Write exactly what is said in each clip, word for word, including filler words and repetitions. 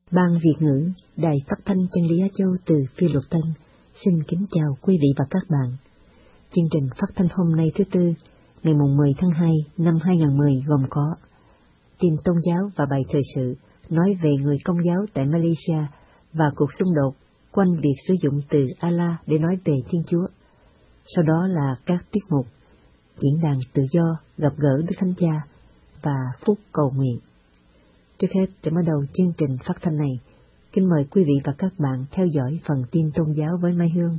Ban Việt ngữ, Đài Phát thanh Chân lý Á Châu từ Phi Luật Tân, xin kính chào quý vị và các bạn. Chương trình phát thanh hôm nay thứ Tư, ngày mười tháng hai năm hai nghìn không trăm mười gồm có tin tôn giáo và bài thời sự nói về người Công giáo tại Malaysia và cuộc xung đột quanh việc sử dụng từ Allah để nói về Thiên Chúa. Sau đó là các tiết mục diễn đàn tự do, gặp gỡ Đức Thánh Cha và phút cầu nguyện. Trước hết, để mở đầu chương trình phát thanh này, kính mời quý vị và các bạn theo dõi phần tin tôn giáo với Mai Hương.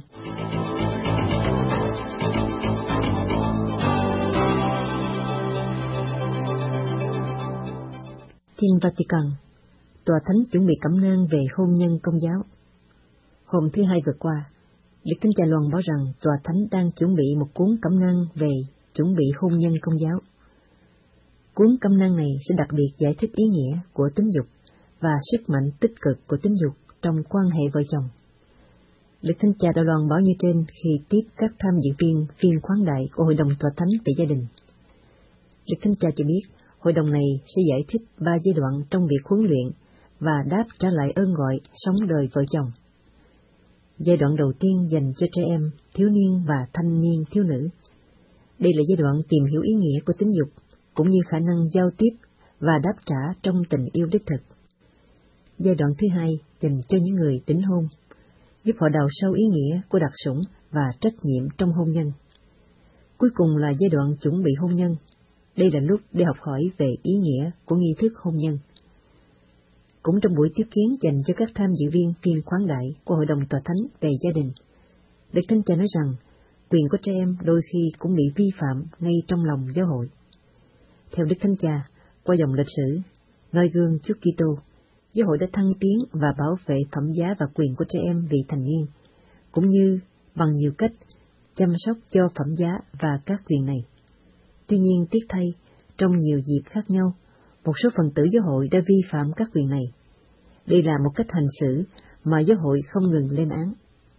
Tin Vatican, Tòa Thánh chuẩn bị cẩm nang về hôn nhân Công giáo. Hôm thứ Hai vừa qua, Đức Thánh Cha loan báo rằng Tòa Thánh đang chuẩn bị một cuốn cẩm nang về chuẩn bị hôn nhân Công giáo. Cuốn cẩm nang này sẽ đặc biệt giải thích ý nghĩa của tính dục và sức mạnh tích cực của tính dục trong quan hệ vợ chồng. Đức Thánh Cha đã loan báo như trên khi tiếp các tham dự viên phiên khoáng đại của Hội đồng Tòa Thánh về gia đình. Đức Thánh Cha cho biết hội đồng này sẽ giải thích ba giai đoạn trong việc huấn luyện và đáp trả lại ơn gọi sống đời vợ chồng. Giai đoạn đầu tiên dành cho trẻ em, thiếu niên và thanh niên thiếu nữ. Đây là giai đoạn tìm hiểu ý nghĩa của tính dục, cũng như khả năng giao tiếp và đáp trả trong tình yêu đích thực. Giai đoạn thứ hai dành cho những người đính hôn, giúp họ đào sâu ý nghĩa của đặc sủng và trách nhiệm trong hôn nhân. Cuối cùng là giai đoạn chuẩn bị hôn nhân. Đây là lúc để học hỏi về ý nghĩa của nghi thức hôn nhân. Cũng trong buổi tiếp kiến dành cho các tham dự viên phiên khoáng đại của Hội đồng Tòa Thánh về gia đình, Đức Thánh Cha nói rằng quyền của trẻ em đôi khi cũng bị vi phạm ngay trong lòng giáo hội. Theo Đức Thánh Cha, qua dòng lịch sử, noi gương Chúa Kitô, giáo hội đã thăng tiến và bảo vệ phẩm giá và quyền của trẻ em vị thành niên, cũng như bằng nhiều cách chăm sóc cho phẩm giá và các quyền này. Tuy nhiên, tiếc thay, trong nhiều dịp khác nhau, một số phần tử giáo hội đã vi phạm các quyền này. Đây là một cách hành xử mà giáo hội không ngừng lên án.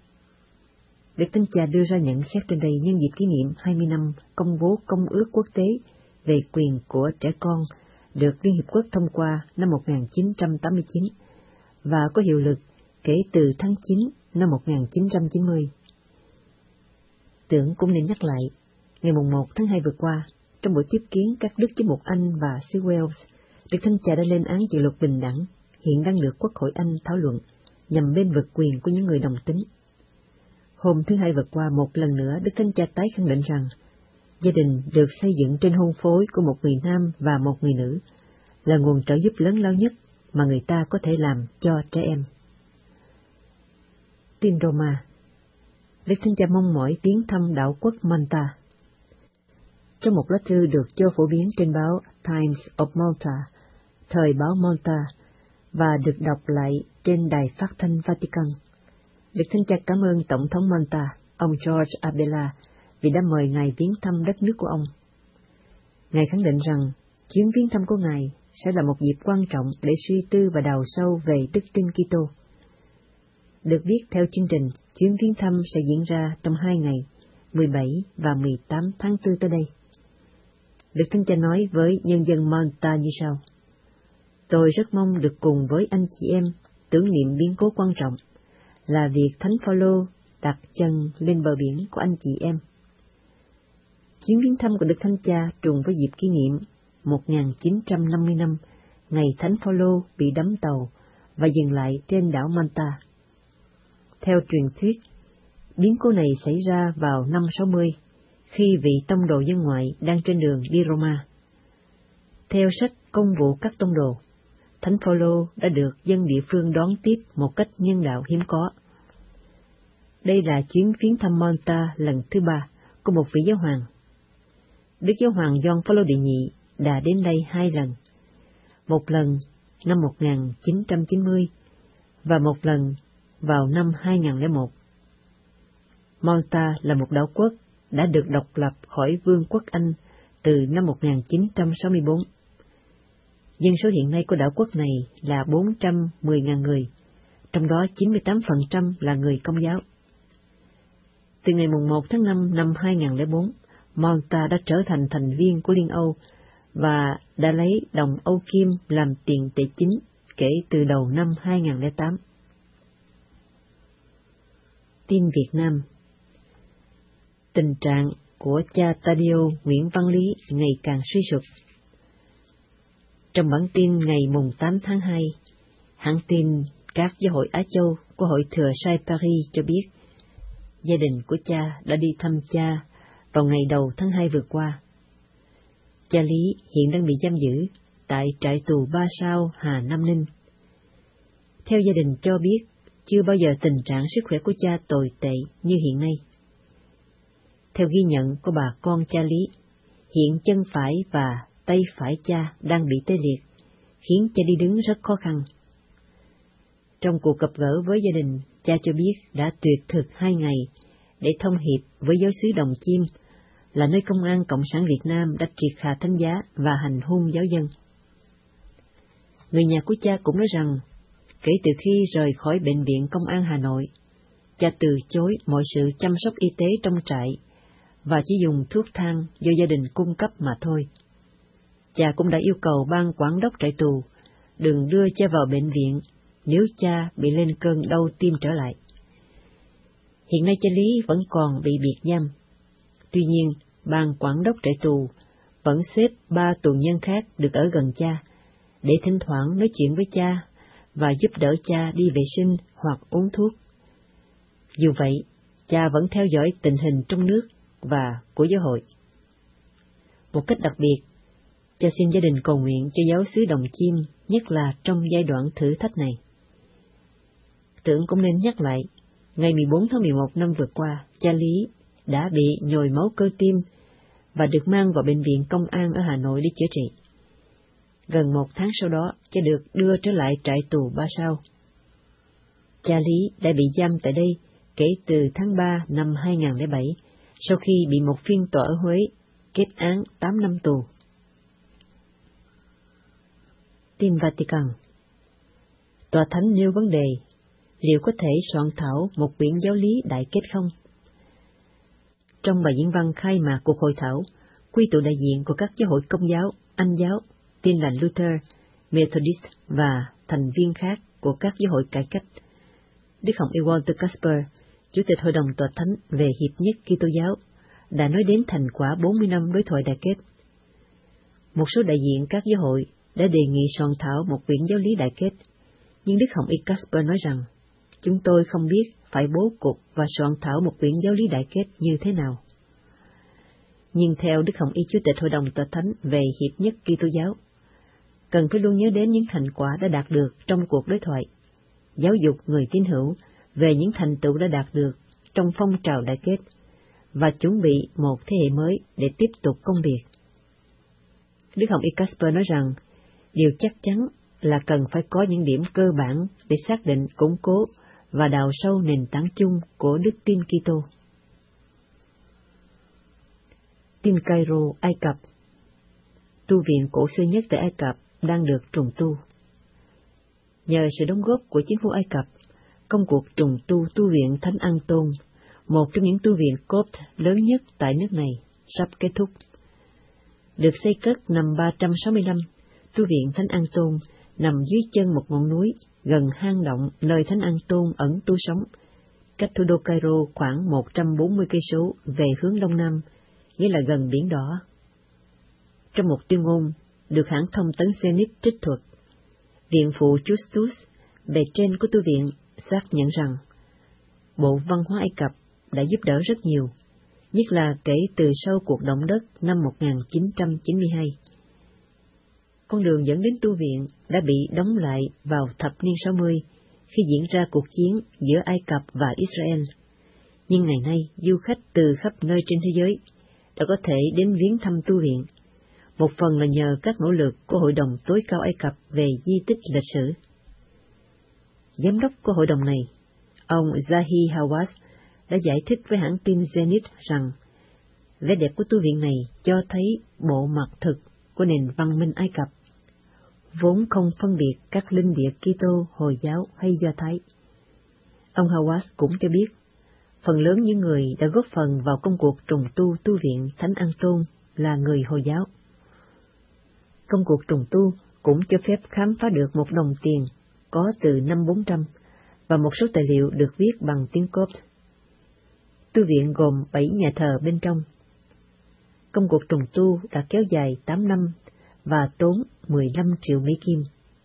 Đức Thánh Cha đưa ra nhận xét trên đây nhân dịp kỷ niệm hai mươi năm công bố Công ước Quốc tế về quyền của trẻ con được Liên Hiệp Quốc thông qua năm một nghìn chín trăm tám mươi chín và có hiệu lực kể từ tháng chín năm một nghìn chín trăm chín mươi. Tưởng cũng nên nhắc lại, ngày một tháng hai vừa qua, trong buổi tiếp kiến các đức giám mục Anh và xứ Wales, Đức Thánh Cha đã lên án dự luật bình đẳng hiện đang được Quốc hội Anh thảo luận nhằm bên vực quyền của những người đồng tính. Hôm thứ Hai vừa qua, một lần nữa Đức Thánh Cha tái khẳng định rằng gia đình được xây dựng trên hôn phối của một người nam và một người nữ là nguồn trợ giúp lớn lao nhất mà người ta có thể làm cho trẻ em. Tin Roma, Đức Thánh Cha mong mỏi tiến thăm đảo quốc Malta. Trong một lá thư được cho phổ biến trên báo Times of Malta, thời báo Malta, và được đọc lại trên đài phát thanh Vatican, Đức Thánh Cha cảm ơn Tổng thống Malta, ông George Abela, vì đã mời Ngài viếng thăm đất nước của ông. Ngài khẳng định rằng chuyến viếng thăm của Ngài sẽ là một dịp quan trọng để suy tư và đào sâu về đức tin Kitô. Được biết theo chương trình, chuyến viếng thăm sẽ diễn ra trong hai ngày, mười bảy và mười tám tháng tư tới đây. Đức Thánh Cha nói với nhân dân Malta như sau: Tôi rất mong được cùng với anh chị em tưởng niệm biến cố quan trọng là việc Thánh Phaolô đặt chân lên bờ biển của anh chị em. Chuyến viếng thăm của Đức Thánh Cha trùng với dịp kỷ niệm một nghìn chín trăm năm mươi năm ngày Thánh Phaolô bị đắm tàu và dừng lại trên đảo Malta. Theo truyền thuyết, biến cố này xảy ra vào năm sáu mươi, khi vị tông đồ dân ngoại đang trên đường đi Roma. Theo sách Công vụ các tông đồ, Thánh Phaolô đã được dân địa phương đón tiếp một cách nhân đạo hiếm có. Đây là chuyến viếng thăm Malta lần thứ ba của một vị giáo hoàng. Đức Giáo hoàng Gioan Phaolô đệ nhị đã đến đây hai lần, một lần năm một nghìn chín trăm chín mươi và một lần vào năm hai nghìn không trăm lẻ một. Malta là một đảo quốc đã được độc lập khỏi Vương quốc Anh từ năm một nghìn chín trăm sáu mươi bốn. Dân số hiện nay của đảo quốc này là bốn trăm mười nghìn người, trong đó chín mươi tám phần trăm là người Công giáo. Từ ngày một tháng năm năm hai nghìn không trăm lẻ bốn, Malta đã trở thành thành viên của Liên Âu và đã lấy đồng Âu Kim làm tiền tệ chính kể từ đầu năm hai nghìn lẻ tám. Tin Việt Nam. Tình trạng của cha Taddeo Nguyễn Văn Lý ngày càng suy sụp. Trong bản tin ngày mùng tám tháng hai, hãng tin các giáo hội Á Châu của Hội Thừa Sai Paris cho biết, gia đình của cha đã đi thăm cha vào ngày đầu tháng hai vừa qua. Cha Lý hiện đang bị giam giữ tại trại tù Ba Sao, Hà Nam Ninh. Theo gia đình cho biết, chưa bao giờ tình trạng sức khỏe của cha tồi tệ như hiện nay. Theo ghi nhận của bà con cha Lý, hiện chân phải và tay phải cha đang bị tê liệt, khiến cha đi đứng rất khó khăn. Trong cuộc gặp gỡ với gia đình, cha cho biết đã tuyệt thực hai ngày để thông hiệp với giáo xứ Đồng Chiêm, là nơi công an Cộng sản Việt Nam đã triệt hạ thánh giá và hành hung giáo dân. Người nhà của cha cũng nói rằng, kể từ khi rời khỏi Bệnh viện Công an Hà Nội, cha từ chối mọi sự chăm sóc y tế trong trại và chỉ dùng thuốc thang do gia đình cung cấp mà thôi. Cha cũng đã yêu cầu ban quản đốc trại tù đừng đưa cha vào bệnh viện nếu cha bị lên cơn đau tim trở lại. Hiện nay cha Lý vẫn còn bị biệt giam. Tuy nhiên, ban quản đốc trại tù vẫn xếp ba tù nhân khác được ở gần cha, để thỉnh thoảng nói chuyện với cha và giúp đỡ cha đi vệ sinh hoặc uống thuốc. Dù vậy, cha vẫn theo dõi tình hình trong nước và của giáo hội. Một cách đặc biệt, cha xin gia đình cầu nguyện cho giáo xứ Đồng Chiêm, nhất là trong giai đoạn thử thách này. Tưởng cũng nên nhắc lại, ngày mười bốn tháng mười một năm vừa qua, cha Lý đã bị nhồi máu cơ tim và được mang vào bệnh viện Công an ở Hà Nội để chữa trị. Gần một tháng sau đó, cha được đưa trở lại trại tù Ba Sao. Cha Lý đã bị giam tại đây kể từ tháng ba năm hai nghìn lẻ bảy, sau khi bị một phiên tòa ở Huế kết án tám năm tù. Tin Vatican. Tòa Thánh nêu vấn đề, liệu có thể soạn thảo một quyển giáo lý đại kết không? Trong bài diễn văn khai mạc cuộc hội thảo, quy tụ đại diện của các giáo hội Công giáo, Anh giáo, Tin lành Luther, Methodist và thành viên khác của các giáo hội cải cách, Đức Hồng Y Walter Casper, Chủ tịch Hội đồng Tòa Thánh về Hiệp nhất Kitô giáo, đã nói đến thành quả bốn mươi năm đối thoại đại kết. Một số đại diện các giáo hội đã đề nghị soạn thảo một quyển giáo lý đại kết, nhưng Đức Hồng Y Casper nói rằng, chúng tôi không biết phải bố cục và soạn thảo một quyển giáo lý đại kết như thế nào. Nhưng theo Đức Hồng Y Chủ tịch Hội đồng Tòa Thánh về Hiệp nhất Kitô giáo, cần phải luôn nhớ đến những thành quả đã đạt được trong cuộc đối thoại, giáo dục người tín hữu về những thành tựu đã đạt được trong phong trào đại kết, và chuẩn bị một thế hệ mới để tiếp tục công việc. Đức Hồng Y Casper nói rằng, điều chắc chắn là cần phải có những điểm cơ bản để xác định, củng cố và đào sâu nền tảng chung của đức tin Kitô. Tin Cairo, Ai Cập. Tu viện cổ xưa nhất tại Ai Cập đang được trùng tu. Nhờ sự đóng góp của chính phủ Ai Cập, công cuộc trùng tu tu viện Thánh An Tôn, một trong những tu viện Copt lớn nhất tại nước này, sắp kết thúc. Được xây cất năm ba trăm sáu mươi lăm, tu viện Thánh An Tôn nằm dưới chân một ngọn núi gần hang động nơi Thánh An Tôn ẩn tu sống, cách thủ đô Cairo khoảng một trăm bốn mươi cây số về hướng đông nam, nghĩa là gần Biển Đỏ. Trong một tuyên ngôn được hãng thông tấn Zenit trích thuật, viện phụ Justus, bề trên của tu viện, xác nhận rằng Bộ Văn hóa Ai Cập đã giúp đỡ rất nhiều, nhất là kể từ sau cuộc động đất năm một nghìn chín trăm chín mươi hai. Con đường dẫn đến tu viện đã bị đóng lại vào thập niên sáu mươi khi diễn ra cuộc chiến giữa Ai Cập và Israel. Nhưng ngày nay, du khách từ khắp nơi trên thế giới đã có thể đến viếng thăm tu viện, một phần là nhờ các nỗ lực của Hội đồng tối cao Ai Cập về di tích lịch sử. Giám đốc của hội đồng này, ông Zahi Hawass, đã giải thích với hãng tin Zenit rằng vẻ đẹp của tu viện này cho thấy bộ mặt thực của nền văn minh Ai Cập, vốn không phân biệt các linh địa Kitô, Hồi giáo hay Do Thái. Ông Hawass cũng cho biết, phần lớn những người đã góp phần vào công cuộc trùng tu tu viện Thánh An Tôn là người Hồi giáo. Công cuộc trùng tu cũng cho phép khám phá được một đồng tiền có từ năm bốn trăm và một số tài liệu được viết bằng tiếng Copт. Tu viện gồm bảy nhà thờ bên trong. Công cuộc trùng tu đã kéo dài tám năm và tốn mười lăm triệu Mỹ Kim.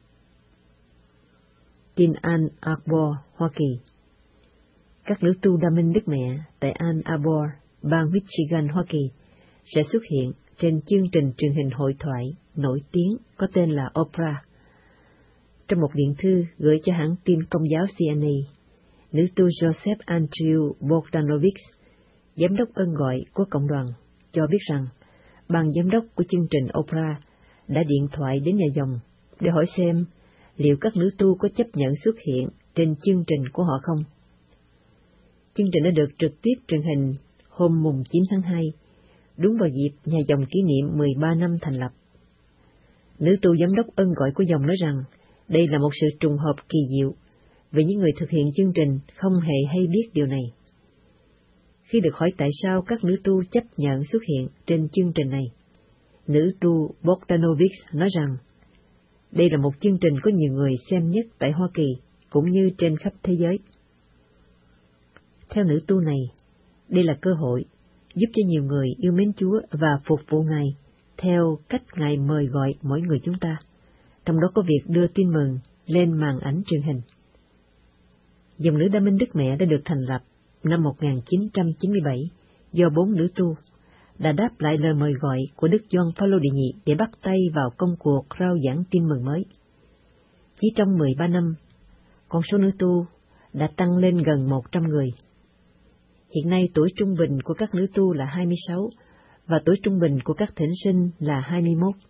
Tin Ann Arbor, Hoa Kỳ. Các nữ tu Đa Minh Đức Mẹ tại Ann Arbor, bang Michigan, Hoa Kỳ sẽ xuất hiện trên chương trình truyền hình hội thoại nổi tiếng có tên là Oprah. Trong một điện thư gửi cho hãng tin Công giáo C N A, nữ tu Joseph Andrew Bogdanovich, giám đốc ơn gọi của cộng đoàn, cho biết rằng ban giám đốc của chương trình Oprah đã điện thoại đến nhà dòng để hỏi xem liệu các nữ tu có chấp nhận xuất hiện trên chương trình của họ không. Chương trình đã được trực tiếp truyền hình hôm mùng chín tháng hai, đúng vào dịp nhà dòng kỷ niệm mười ba năm thành lập. Nữ tu giám đốc ơn gọi của dòng nói rằng đây là một sự trùng hợp kỳ diệu, vì những người thực hiện chương trình không hề hay biết điều này. Khi được hỏi tại sao các nữ tu chấp nhận xuất hiện trên chương trình này, nữ tu Bogdanovich nói rằng đây là một chương trình có nhiều người xem nhất tại Hoa Kỳ cũng như trên khắp thế giới. Theo nữ tu này, đây là cơ hội giúp cho nhiều người yêu mến Chúa và phục vụ Ngài theo cách Ngài mời gọi mỗi người chúng ta, trong đó có việc đưa tin mừng lên màn ảnh truyền hình. Dòng nữ Đa Minh Đức Mẹ đã được thành lập năm một nghìn chín trăm chín mươi bảy do bốn nữ tu, đã đáp lại lời mời gọi của Đức Gioan Phaolô đệ nhị để bắt tay vào công cuộc rao giảng tin mừng mới. Chỉ trong mười ba năm, con số nữ tu đã tăng lên gần một trăm người. Hiện nay tuổi trung bình của các nữ tu là hai mươi sáu và tuổi trung bình của các thỉnh sinh là hai mươi mốt.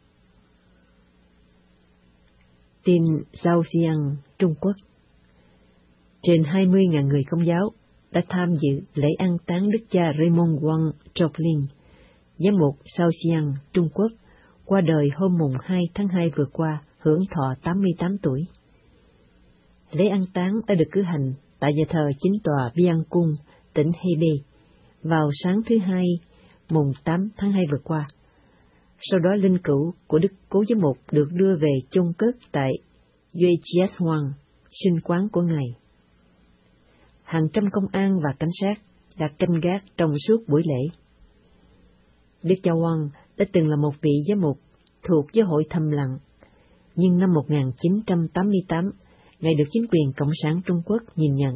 Tin Zhaoxiang, Trung Quốc. Trên hai mươi nghìn người Công giáo đã tham dự lễ an táng đức cha Raymond Wang Joplin, giám mục Zhaoxiang, Trung Quốc, qua đời hôm mùng hai tháng hai vừa qua, hưởng thọ tám mươi tám tuổi. Lễ an táng đã được cử hành tại nhà thờ chính tòa Biang Cung, tỉnh Hebei, vào sáng thứ hai, mùng tám tháng hai vừa qua. Sau đó linh cữu của Đức Cố Giám mục được đưa về chôn cất tại Yuejiashuang, sinh quán của Ngài. Hàng trăm công an và cảnh sát đã canh gác trong suốt buổi lễ. Đức cha Wang đã từng là một vị giám mục thuộc giáo hội Thầm Lặng, nhưng năm một nghìn chín trăm tám mươi tám, Ngài được chính quyền Cộng sản Trung Quốc nhìn nhận.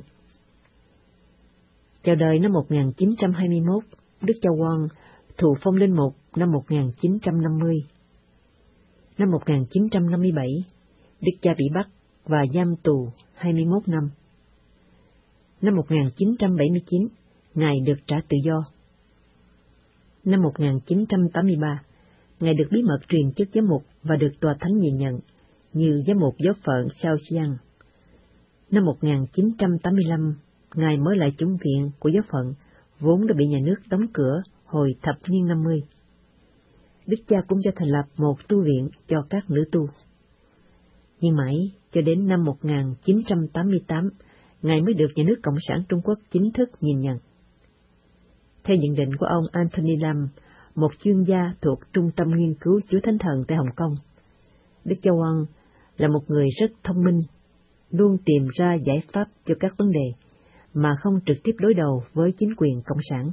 Chào đời năm một nghìn chín trăm hai mươi mốt, Đức cha Wang thụ phong linh mục năm một nghìn chín trăm năm mươi. Năm một nghìn chín trăm năm mươi bảy, Đức cha bị bắt và giam tù hai mươi mốt năm. Năm một nghìn chín trăm bảy mươi chín, Ngài được trả tự do. Năm một nghìn chín trăm tám mươi ba, Ngài được bí mật truyền chức giám mục và được tòa thánh nhìn nhận như giám mục giáo phận Zhaoxiang. Năm một nghìn chín trăm tám mươi lăm, Ngài mở lại chủng viện của giáo phận, vốn đã bị nhà nước đóng cửa hồi thập niên năm mươi. Đức cha cũng cho thành lập một tu viện cho các nữ tu. Nhưng mãi cho đến năm một nghìn chín trăm tám mươi tám, Ngài mới được nhà nước Cộng sản Trung Quốc chính thức nhìn nhận. Theo nhận định của ông Anthony Lam, một chuyên gia thuộc Trung tâm Nghiên cứu Chúa Thánh Thần tại Hồng Kông, Đức cha Wang là một người rất thông minh, luôn tìm ra giải pháp cho các vấn đề, mà không trực tiếp đối đầu với chính quyền Cộng sản.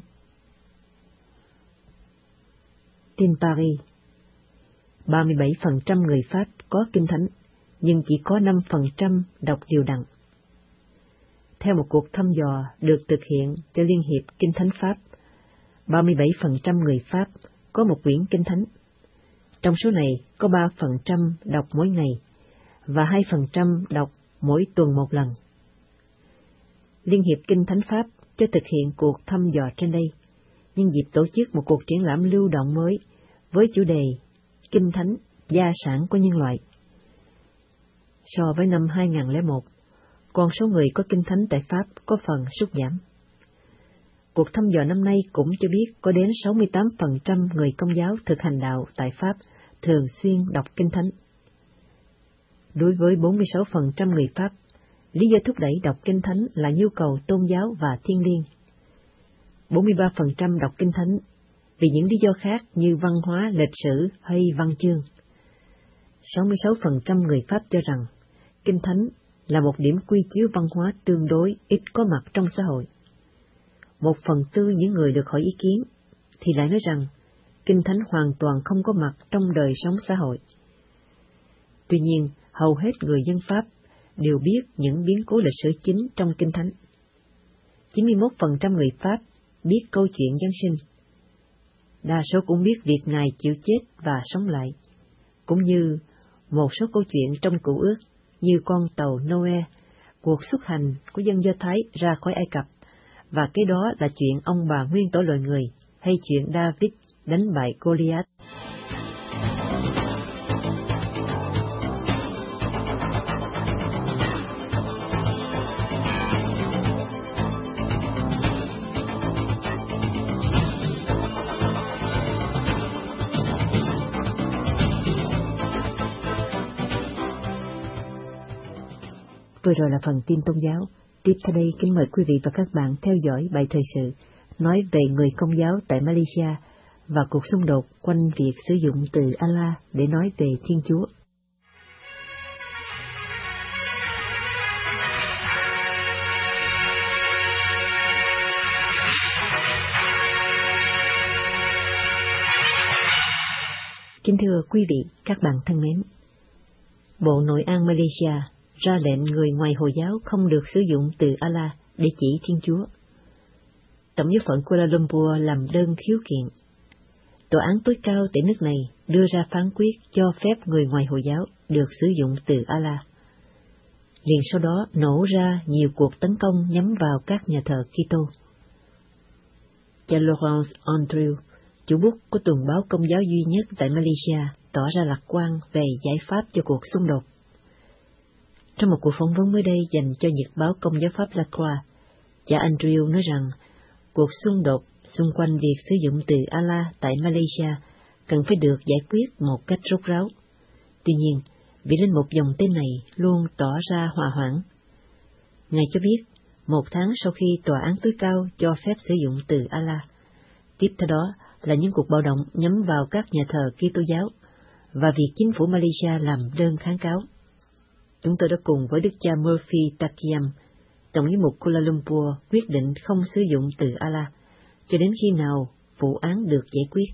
Tin Paris. ba mươi bảy phần trăm người Pháp có kinh thánh, nhưng chỉ có năm phần trăm đọc đều đặn. Theo một cuộc thăm dò được thực hiện cho Liên hiệp Kinh thánh Pháp, ba mươi bảy phần trăm người Pháp có một quyển kinh thánh. Trong số này có ba phần trăm đọc mỗi ngày và hai phần trăm đọc mỗi tuần một lần. Liên hiệp Kinh thánh Pháp cho thực hiện cuộc thăm dò trên đây, nhân dịp tổ chức một cuộc triển lãm lưu động mới với chủ đề Kinh thánh, gia sản của nhân loại. So với năm hai nghìn lẻ một, con số người có kinh thánh tại Pháp có phần sút giảm. Cuộc thăm dò năm nay cũng cho biết có đến sáu mươi tám phần trăm người Công giáo thực hành đạo tại Pháp thường xuyên đọc kinh thánh. Đối với bốn mươi sáu phần trăm người Pháp, lý do thúc đẩy đọc kinh thánh là nhu cầu tôn giáo và thiêng liêng. bốn mươi ba phần trăm đọc kinh thánh vì những lý do khác như văn hóa, lịch sử hay văn chương. sáu mươi sáu phần trăm người Pháp cho rằng Kinh Thánh là một điểm quy chiếu văn hóa tương đối ít có mặt trong xã hội. Một phần tư những người được hỏi ý kiến thì lại nói rằng Kinh Thánh hoàn toàn không có mặt trong đời sống xã hội. Tuy nhiên, hầu hết người dân Pháp đều biết những biến cố lịch sử chính trong Kinh Thánh. chín mươi mốt phần trăm người Pháp biết câu chuyện Giáng sinh. Đa số cũng biết việc Ngài chịu chết và sống lại, cũng như một số câu chuyện trong Cựu Ước như con tàu Noe, cuộc xuất hành của dân Do Thái ra khỏi Ai Cập, và cái đó là chuyện ông bà nguyên tổ loài người, hay chuyện David đánh bại Goliath. Vừa rồi là phần tin tôn giáo. Tiếp theo đây, kính mời quý vị và các bạn theo dõi bài thời sự nói về người Công giáo tại Malaysia và cuộc xung đột quanh việc sử dụng từ Allah để nói về Thiên Chúa. Kính thưa quý vị, các bạn thân mến, Bộ Nội an Malaysia ra lệnh người ngoài Hồi giáo không được sử dụng từ Allah để chỉ Thiên Chúa. Tổng giáo phận Kuala Lumpur làm đơn khiếu kiện. Tòa án tối cao tại nước này đưa ra phán quyết cho phép người ngoài Hồi giáo được sử dụng từ Allah. Liền sau đó nổ ra nhiều cuộc tấn công nhắm vào các nhà thờ Kitô. Cha Lawrence Andrew, chủ bút của tuần báo Công giáo duy nhất tại Malaysia, tỏ ra lạc quan về giải pháp cho cuộc xung đột. Trong một cuộc phỏng vấn mới đây dành cho nhật báo Công giáo Pháp La Croix, cha Andrew nói rằng cuộc xung đột xung quanh việc sử dụng từ Allah tại Malaysia cần phải được giải quyết một cách rốt ráo. Tuy nhiên, vị linh mục dòng tên này luôn tỏ ra hòa hoãn. Ngài cho biết, một tháng sau khi tòa án tối cao cho phép sử dụng từ Allah, tiếp theo đó là những cuộc bạo động nhắm vào các nhà thờ Kitô giáo và việc chính phủ Malaysia làm đơn kháng cáo. Chúng tôi đã cùng với Đức cha Murphy Takiam, Tổng giám mục Kuala Lumpur, quyết định không sử dụng từ Allah cho đến khi nào vụ án được giải quyết.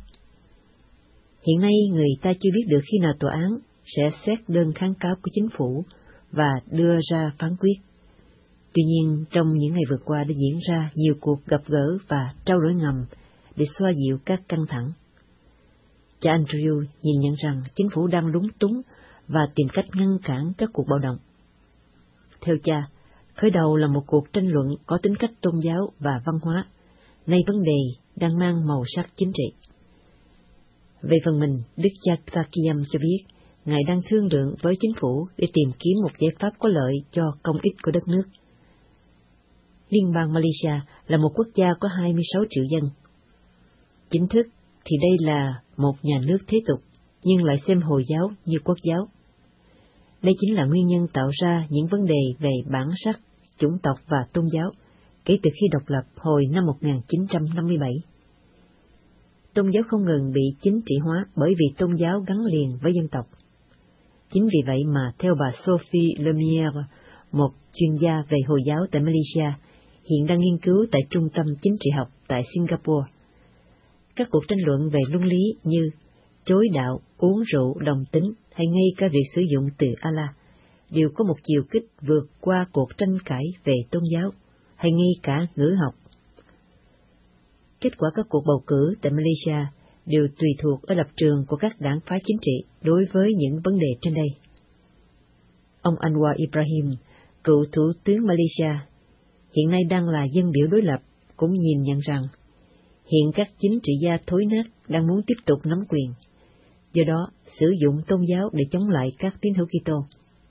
Hiện nay người ta chưa biết được khi nào tòa án sẽ xét đơn kháng cáo của chính phủ và đưa ra phán quyết. Tuy nhiên, trong những ngày vừa qua đã diễn ra nhiều cuộc gặp gỡ và trao đổi ngầm để xoa dịu các căng thẳng. Cha Andrew nhìn nhận rằng chính phủ đang lúng túng và tìm cách ngăn cản các cuộc bạo động. Theo cha, khởi đầu là một cuộc tranh luận có tính cách tôn giáo và văn hóa, nay vấn đề đang mang màu sắc chính trị. Về phần mình, Đức cha Takiam cho biết, Ngài đang thương lượng với chính phủ để tìm kiếm một giải pháp có lợi cho công ích của đất nước. Liên bang Malaysia là một quốc gia có hai mươi sáu triệu dân. Chính thức thì đây là một nhà nước thế tục, nhưng lại xem Hồi giáo như quốc giáo. Đây chính là nguyên nhân tạo ra những vấn đề về bản sắc, chủng tộc và tôn giáo kể từ khi độc lập hồi năm một nghìn chín trăm năm mươi bảy. Tôn giáo không ngừng bị chính trị hóa bởi vì tôn giáo gắn liền với dân tộc. Chính vì vậy mà theo bà Sophie Lemire, một chuyên gia về Hồi giáo tại Malaysia, hiện đang nghiên cứu tại Trung tâm Chính trị học tại Singapore, các cuộc tranh luận về luân lý như chối đạo, uống rượu, đồng tính hay ngay cả việc sử dụng từ Allah đều có một chiều kích vượt qua cuộc tranh cãi về tôn giáo hay ngay cả ngữ học. Kết quả các cuộc bầu cử tại Malaysia đều tùy thuộc ở lập trường của các đảng phái chính trị đối với những vấn đề trên đây. Ông Anwar Ibrahim, cựu thủ tướng Malaysia, hiện nay đang là dân biểu đối lập, cũng nhìn nhận rằng hiện các chính trị gia thối nát đang muốn tiếp tục nắm quyền, do đó sử dụng tôn giáo để chống lại các tín hữu Kitô.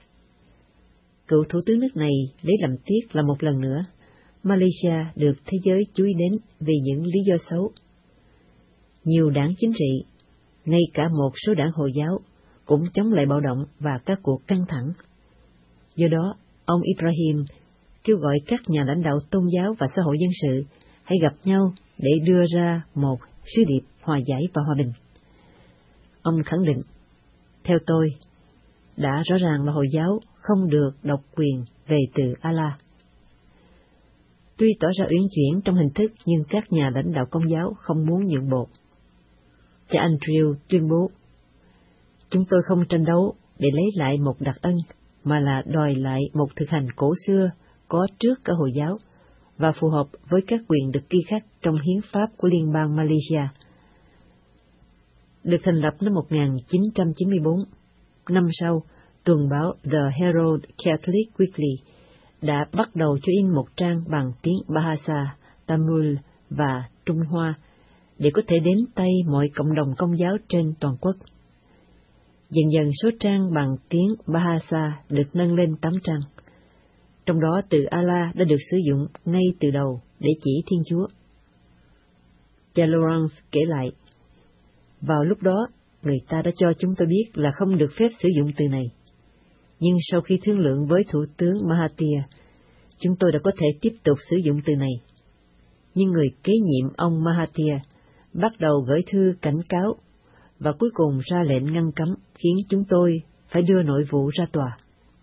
Cựu thủ tướng nước này lấy làm tiếc là một lần nữa Malaysia được thế giới chú ý đến vì những lý do xấu. Nhiều đảng chính trị, ngay cả một số đảng Hồi giáo, cũng chống lại bạo động và các cuộc căng thẳng. Do đó, ông Ibrahim kêu gọi các nhà lãnh đạo tôn giáo và xã hội dân sự hãy gặp nhau để đưa ra một sứ điệp hòa giải và hòa bình. Ông khẳng định, theo tôi, đã rõ ràng là Hồi giáo không được độc quyền về từ Allah. Tuy tỏ ra uyển chuyển trong hình thức, nhưng các nhà lãnh đạo Công giáo không muốn nhượng bộ. Cha Andrew tuyên bố, chúng tôi không tranh đấu để lấy lại một đặc ân, mà là đòi lại một thực hành cổ xưa có trước cả Hồi giáo và phù hợp với các quyền được ghi khắc trong hiến pháp của Liên bang Malaysia. Được thành lập năm một nghìn chín trăm chín mươi bốn, năm sau, tuần báo The Herald Catholic Weekly đã bắt đầu cho in một trang bằng tiếng Bahasa, Tamil và Trung Hoa để có thể đến tay mọi cộng đồng Công giáo trên toàn quốc. Dần dần số trang bằng tiếng Bahasa được nâng lên tám trang. Trong đó từ Allah đã được sử dụng ngay từ đầu để chỉ Thiên Chúa. Cha Lawrence kể lại, vào lúc đó, người ta đã cho chúng tôi biết là không được phép sử dụng từ này. Nhưng sau khi thương lượng với Thủ tướng Mahathir, chúng tôi đã có thể tiếp tục sử dụng từ này. Nhưng người kế nhiệm ông Mahathir bắt đầu gửi thư cảnh cáo và cuối cùng ra lệnh ngăn cấm, khiến chúng tôi phải đưa nội vụ ra tòa.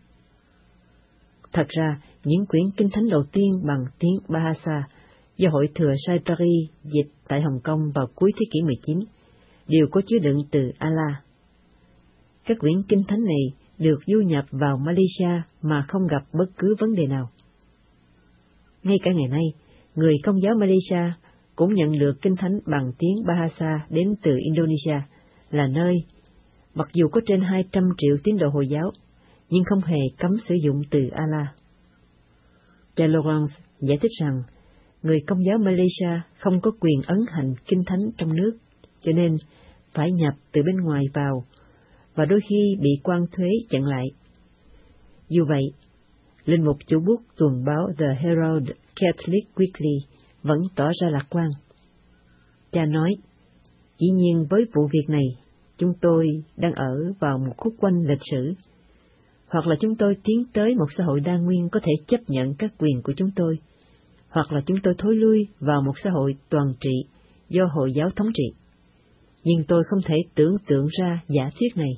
Thật ra, những quyển kinh thánh đầu tiên bằng tiếng Bahasa do Hội thừa Saitari dịch tại Hồng Kông vào cuối thế kỷ mười chín đều có chứa đựng từ Allah. Các quyển kinh thánh này được du nhập vào Malaysia mà không gặp bất cứ vấn đề nào. Ngay cả ngày nay, người Công giáo Malaysia cũng nhận được kinh thánh bằng tiếng Bahasa đến từ Indonesia, là nơi, mặc dù có trên hai trăm triệu tín đồ Hồi giáo, nhưng không hề cấm sử dụng từ Allah. Cha Lawrence giải thích rằng, người Công giáo Malaysia không có quyền ấn hành kinh thánh trong nước, cho nên phải nhập từ bên ngoài vào, và đôi khi bị quan thuế chặn lại. Dù vậy, linh mục chủ bút tuần báo The Herald Catholic Weekly vẫn tỏ ra lạc quan. Cha nói, dĩ nhiên với vụ việc này, chúng tôi đang ở vào một khúc quanh lịch sử, hoặc là chúng tôi tiến tới một xã hội đa nguyên có thể chấp nhận các quyền của chúng tôi, hoặc là chúng tôi thối lui vào một xã hội toàn trị do Hồi giáo thống trị. Nhưng tôi không thể tưởng tượng ra giả thuyết này.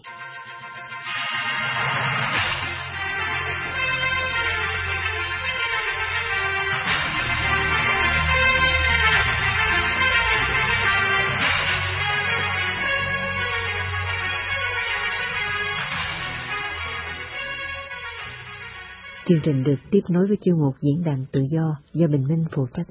Chương trình được tiếp nối với chuyên mục Diễn đàn Tự do do Bình Minh phụ trách.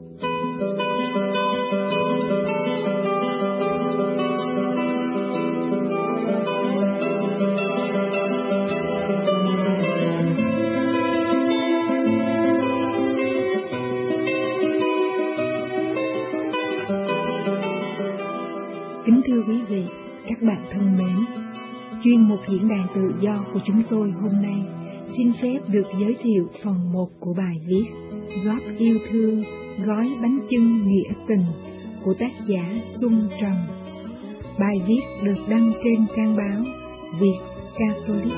Kính thưa quý vị, các bạn thân mến, chuyên mục Diễn đàn Tự do của chúng tôi hôm nay xin phép được giới thiệu phần một của bài viết Góp yêu thương, gói bánh chưng nghĩa tình của tác giả Xuân Trần. Bài viết được đăng trên trang báo Việt Catholic.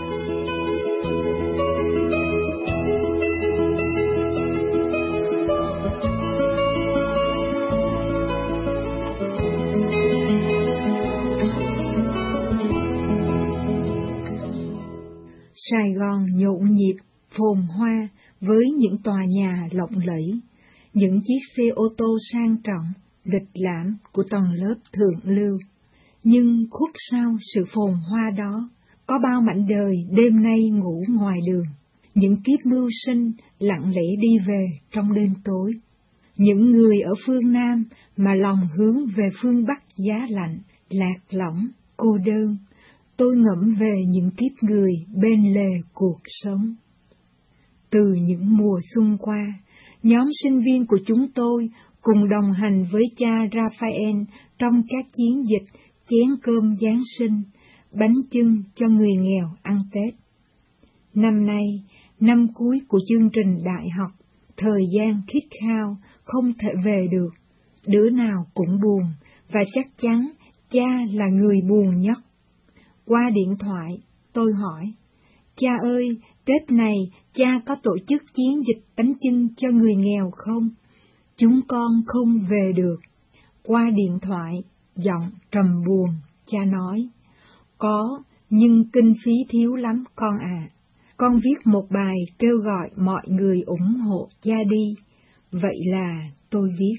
Sài Gòn nhộn nhịp, phồn hoa với những tòa nhà lộng lẫy, những chiếc xe ô tô sang trọng, lịch lãm của tầng lớp thượng lưu. Nhưng khuất sau sự phồn hoa đó, có bao mảnh đời đêm nay ngủ ngoài đường, những kiếp mưu sinh lặng lẽ đi về trong đêm tối. Những người ở phương Nam mà lòng hướng về phương Bắc giá lạnh, lạc lõng, cô đơn. Tôi ngẫm về những kiếp người bên lề cuộc sống. Từ những mùa xuân qua, nhóm sinh viên của chúng tôi cùng đồng hành với cha Raphael trong các chiến dịch chén cơm Giáng sinh, bánh chưng cho người nghèo ăn Tết. Năm nay, năm cuối của chương trình đại học, thời gian khít khao, không thể về được. Đứa nào cũng buồn, và chắc chắn cha là người buồn nhất. Qua điện thoại, tôi hỏi, cha ơi, Tết này cha có tổ chức chiến dịch bánh chưng cho người nghèo không? Chúng con không về được. Qua điện thoại, giọng trầm buồn, cha nói, có, nhưng kinh phí thiếu lắm con ạ. À. Con viết một bài kêu gọi mọi người ủng hộ cha đi, vậy là tôi viết.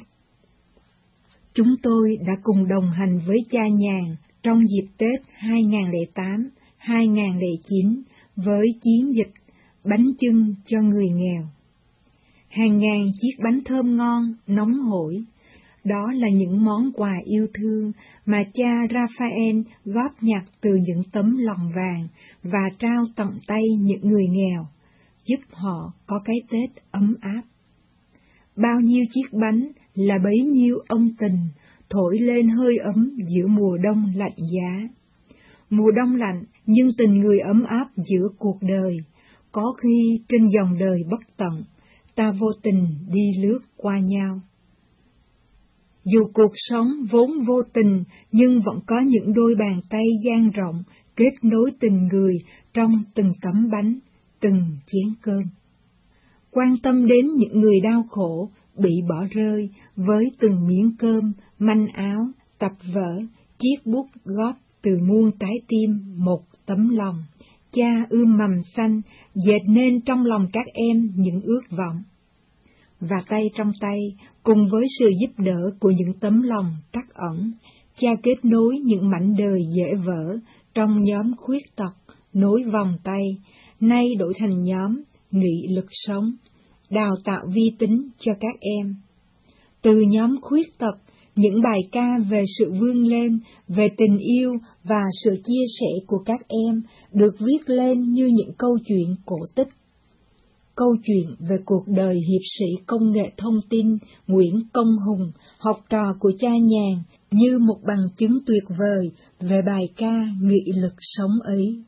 Chúng tôi đã cùng đồng hành với cha Nhàn trong dịp Tết hai nghìn không trăm lẻ tám hai nghìn không trăm lẻ chín với chiến dịch bánh chưng cho người nghèo. Hàng ngàn chiếc bánh thơm ngon, nóng hổi, đó là những món quà yêu thương mà cha Raphael góp nhặt từ những tấm lòng vàng và trao tận tay những người nghèo, giúp họ có cái Tết ấm áp. Bao nhiêu chiếc bánh là bấy nhiêu ân tình, thổi lên hơi ấm giữa mùa đông lạnh giá. Mùa đông lạnh, nhưng tình người ấm áp giữa cuộc đời, có khi trên dòng đời bất tận, ta vô tình đi lướt qua nhau. Dù cuộc sống vốn vô tình, nhưng vẫn có những đôi bàn tay dang rộng, kết nối tình người trong từng tấm bánh, từng chén cơm. Quan tâm đến những người đau khổ, bị bỏ rơi, với từng miếng cơm, manh áo, tập vở, chiếc bút góp từ muôn trái tim một tấm lòng. Cha ươm mầm xanh, dệt nên trong lòng các em những ước vọng. Và tay trong tay, cùng với sự giúp đỡ của những tấm lòng trắc ẩn, cha kết nối những mảnh đời dễ vỡ trong nhóm khuyết tật, nối vòng tay, nay đổi thành nhóm nghị lực sống, đào tạo vi tính cho các em. Từ nhóm khuyết tật, những bài ca về sự vươn lên, về tình yêu và sự chia sẻ của các em được viết lên như những câu chuyện cổ tích. Câu chuyện về cuộc đời hiệp sĩ công nghệ thông tin Nguyễn Công Hùng, học trò của cha Nhàn, như một bằng chứng tuyệt vời về bài ca nghị lực sống ấy.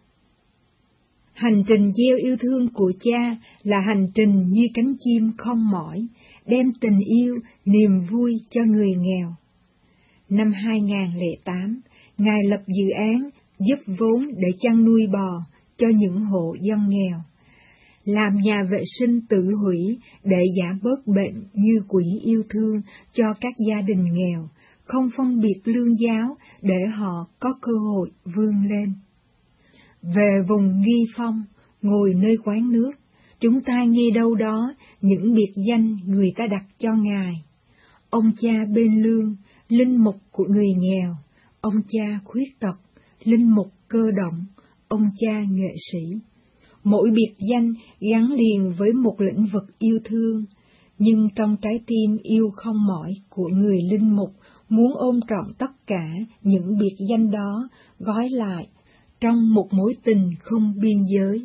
Hành trình gieo yêu thương của cha là hành trình như cánh chim không mỏi, đem tình yêu, niềm vui cho người nghèo. Năm hai nghìn không trăm lẻ tám, Ngài lập dự án giúp vốn để chăn nuôi bò cho những hộ dân nghèo, làm nhà vệ sinh tự hủy để giảm bớt bệnh như quỹ yêu thương cho các gia đình nghèo, không phân biệt lương giáo để họ có cơ hội vươn lên. Về vùng Nghi Phong, ngồi nơi quán nước, chúng ta nghe đâu đó những biệt danh người ta đặt cho Ngài. Ông cha bên lương, linh mục của người nghèo, ông cha khuyết tật, linh mục cơ động, ông cha nghệ sĩ. Mỗi biệt danh gắn liền với một lĩnh vực yêu thương, nhưng trong trái tim yêu không mỏi của người linh mục muốn ôm trọn tất cả những biệt danh đó, gói lại trong một mối tình không biên giới.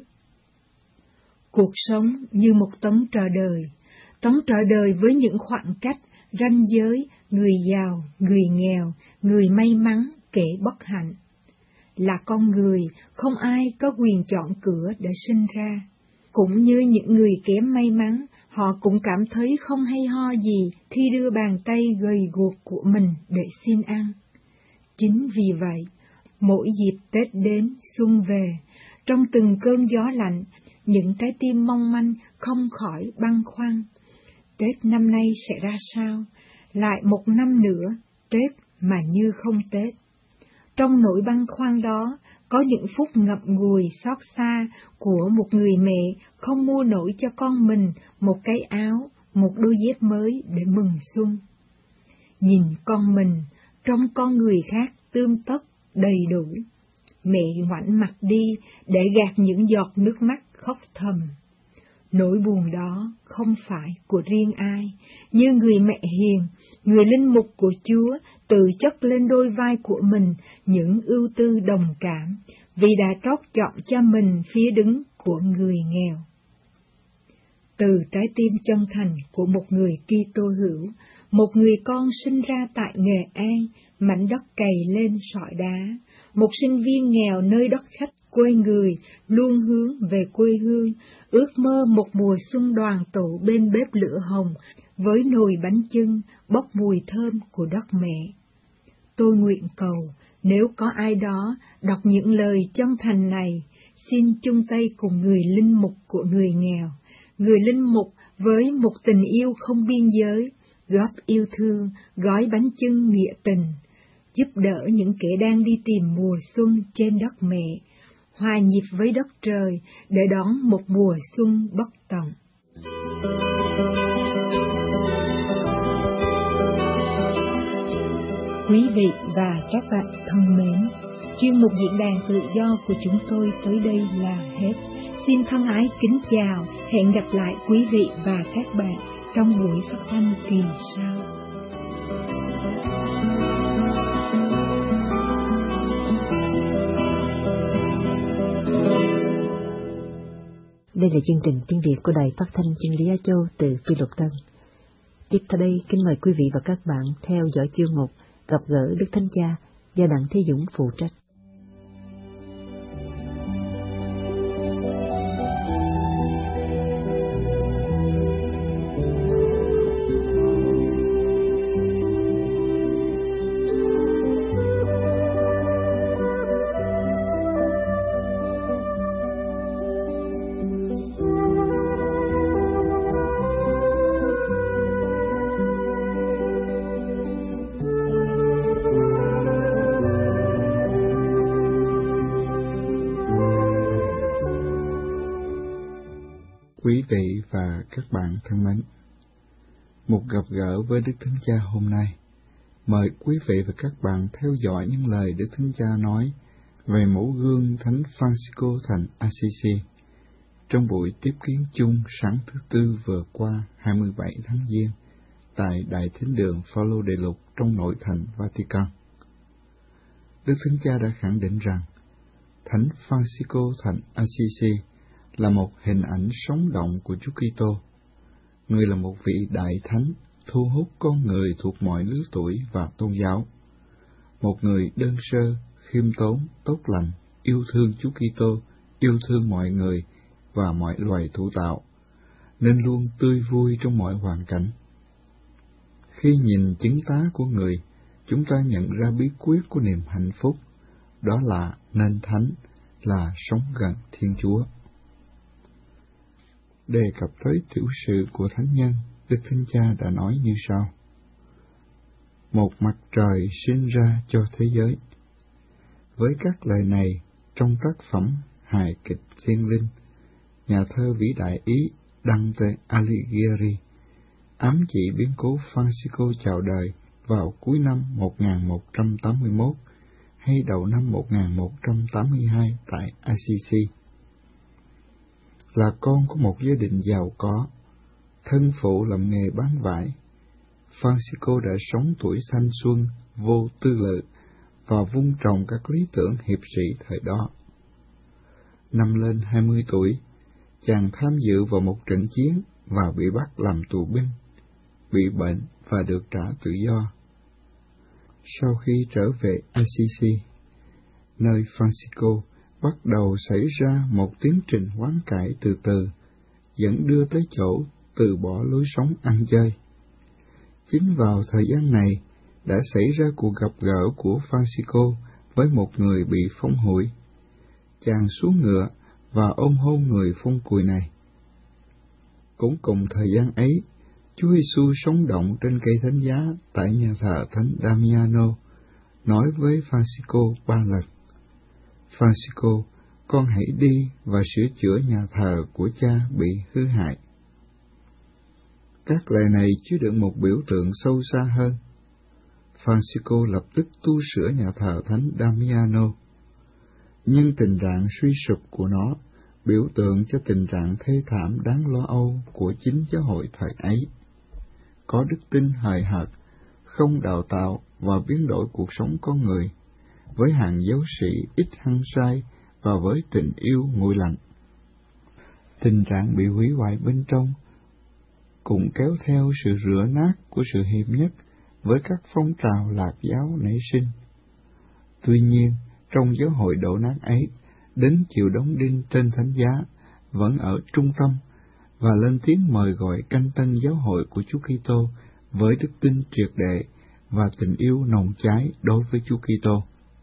Cuộc sống như một tấm trò đời, tấm trò đời với những khoảng cách, ranh giới, người giàu, người nghèo, người may mắn, kẻ bất hạnh. Là con người, không ai có quyền chọn cửa để sinh ra. Cũng như những người kém may mắn, họ cũng cảm thấy không hay ho gì khi đưa bàn tay gầy guộc của mình để xin ăn. Chính vì vậy, mỗi dịp Tết đến, xuân về, trong từng cơn gió lạnh, những trái tim mong manh không khỏi băn khoăn. Tết năm nay sẽ ra sao? Lại một năm nữa, Tết mà như không Tết. Trong nỗi băn khoăn đó, có những phút ngậm ngùi xót xa của một người mẹ không mua nổi cho con mình một cái áo, một đôi dép mới để mừng xuân. Nhìn con mình, trong con người khác tươm tất, đầy đủ. Mẹ ngoảnh mặt đi để gạt những giọt nước mắt khóc thầm. Nỗi buồn đó không phải của riêng ai, như người mẹ hiền, người linh mục của Chúa tự chất lên đôi vai của mình những ưu tư đồng cảm, vì đã trót chọn cho mình phía đứng của người nghèo. Từ trái tim chân thành của một người Kitô hữu, một người con sinh ra tại Nghệ An, mảnh đất cày lên sỏi đá, một sinh viên nghèo nơi đất khách quê người, luôn hướng về quê hương, ước mơ một mùa xuân đoàn tụ bên bếp lửa hồng, với nồi bánh chưng, bốc mùi thơm của đất mẹ. Tôi nguyện cầu, nếu có ai đó đọc những lời chân thành này, xin chung tay cùng người linh mục của người nghèo, người linh mục với một tình yêu không biên giới, góp yêu thương, gói bánh chưng nghĩa tình, giúp đỡ những kẻ đang đi tìm mùa xuân trên đất mẹ, hòa nhịp với đất trời để đón một mùa xuân bất tận. Quý vị và các bạn thân mến, chuyên mục diễn đàn tự do của chúng tôi tới đây là hết. Xin thân ái kính chào, hẹn gặp lại quý vị và các bạn trong buổi phát thanh kỳ sau. Đây là chương trình tiếng Việt của Đài Phát thanh Chân lý Á Châu từ Phi Luật Tân. Tiếp theo đây, kính mời quý vị và các bạn theo dõi chuyên mục Gặp gỡ Đức Thánh Cha do Đặng Thế Dũng phụ trách. Quý vị và các bạn thân mến, một gặp gỡ với Đức Thánh Cha hôm nay, mời quý vị và các bạn theo dõi những lời Đức Thánh Cha nói về mẫu gương Thánh Francisco thành Assisi trong buổi tiếp kiến chung sáng thứ Tư vừa qua hai mươi bảy tháng Giêng tại Đại Thính đường Phaolô Đệ Lục trong nội thành Vatican. Đức Thánh Cha đã khẳng định rằng Thánh Francisco thành Assisi là một hình ảnh sống động của Chúa Kitô. Người là một vị đại thánh thu hút con người thuộc mọi lứa tuổi và tôn giáo. Một người đơn sơ, khiêm tốn, tốt lành, yêu thương Chúa Kitô, yêu thương mọi người và mọi loài thủ tạo, nên luôn tươi vui trong mọi hoàn cảnh. Khi nhìn chứng tá của người, chúng ta nhận ra bí quyết của niềm hạnh phúc, đó là nên thánh, là sống gần Thiên Chúa. Đề cập tới tiểu sự của thánh nhân, Đức Thánh Cha đã nói như sau: một mặt trời sinh ra cho thế giới. Với các lời này, trong tác phẩm hài kịch Thiên Linh, nhà thơ vĩ đại Ý Dante Alighieri ám chỉ biến cố Francisco chào đời vào cuối năm một nghìn một trăm tám mươi mốt hay đầu năm một nghìn một trăm tám mươi hai tại Assisi. Là con của một gia đình giàu có, thân phụ làm nghề bán vải, Francisco đã sống tuổi thanh xuân vô tư lự và vun trồng các lý tưởng hiệp sĩ thời đó. Năm lên hai mươi tuổi, chàng tham dự vào một trận chiến và bị bắt làm tù binh, bị bệnh và được trả tự do. Sau khi trở về Assisi, nơi Francisco bắt đầu xảy ra một tiến trình hoán cải từ từ, dẫn đưa tới chỗ từ bỏ lối sống ăn chơi. Chính vào thời gian này đã xảy ra cuộc gặp gỡ của Francisco với một người bị phong hủi. Chàng xuống ngựa và ôm hôn người phong cùi này. Cũng cùng thời gian ấy, Chúa Giêsu sống động trên cây thánh giá tại nhà thờ Thánh Damiano, nói với Francisco ba lần: Francisco, con hãy đi và sửa chữa nhà thờ của cha bị hư hại. Các lời này chứa đựng một biểu tượng sâu xa hơn. Francisco lập tức tu sửa nhà thờ Thánh Damiano, nhưng tình trạng suy sụp của nó biểu tượng cho tình trạng thê thảm đáng lo âu của chính giáo hội thời ấy. Có đức tin hời hợt, không đào tạo và biến đổi cuộc sống con người, với hàng giáo sĩ ít hăng say và với tình yêu nguội lạnh. Tình trạng bị hủy hoại bên trong cũng kéo theo sự rửa nát của sự hiệp nhất với các phong trào lạc giáo nảy sinh. Tuy nhiên, trong giáo hội đổ nát ấy, đến chịu đóng đinh trên thánh giá vẫn ở trung tâm và lên tiếng mời gọi canh tân giáo hội của Chúa Kitô với đức tin triệt để và tình yêu nồng cháy đối với Chúa Kitô.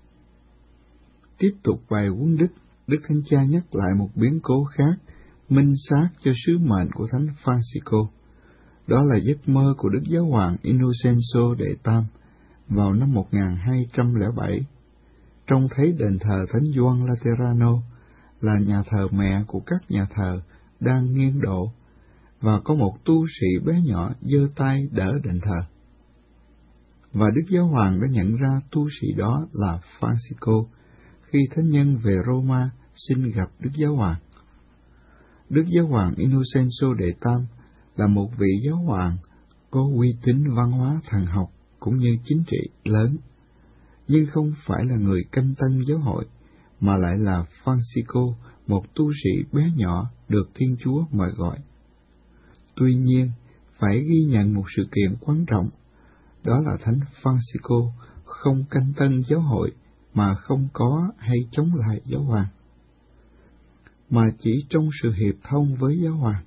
Tiếp tục bài huấn đức, Đức Thánh Cha nhắc lại một biến cố khác, minh xác cho sứ mệnh của Thánh Francisco. Đó là giấc mơ của Đức Giáo hoàng Innocenzo đệ Tam vào năm một nghìn hai trăm lẻ bảy. Trông thấy đền thờ Thánh Gioan Laterano là nhà thờ mẹ của các nhà thờ đang nghiêng đổ, và có một tu sĩ bé nhỏ giơ tay đỡ đền thờ. Và Đức Giáo Hoàng đã nhận ra tu sĩ đó là Francisco khi thánh nhân về Roma xin gặp Đức Giáo Hoàng. Đức Giáo Hoàng Innocenzo đệ Tam là một vị giáo hoàng có uy tín văn hóa thần học cũng như chính trị lớn, nhưng không phải là người canh tân giáo hội, mà lại là Francisco, một tu sĩ bé nhỏ được Thiên Chúa mời gọi. Tuy nhiên, phải ghi nhận một sự kiện quan trọng, đó là Thánh Francisco không canh tân giáo hội mà không có hay chống lại giáo hoàng, mà chỉ trong sự hiệp thông với giáo hoàng.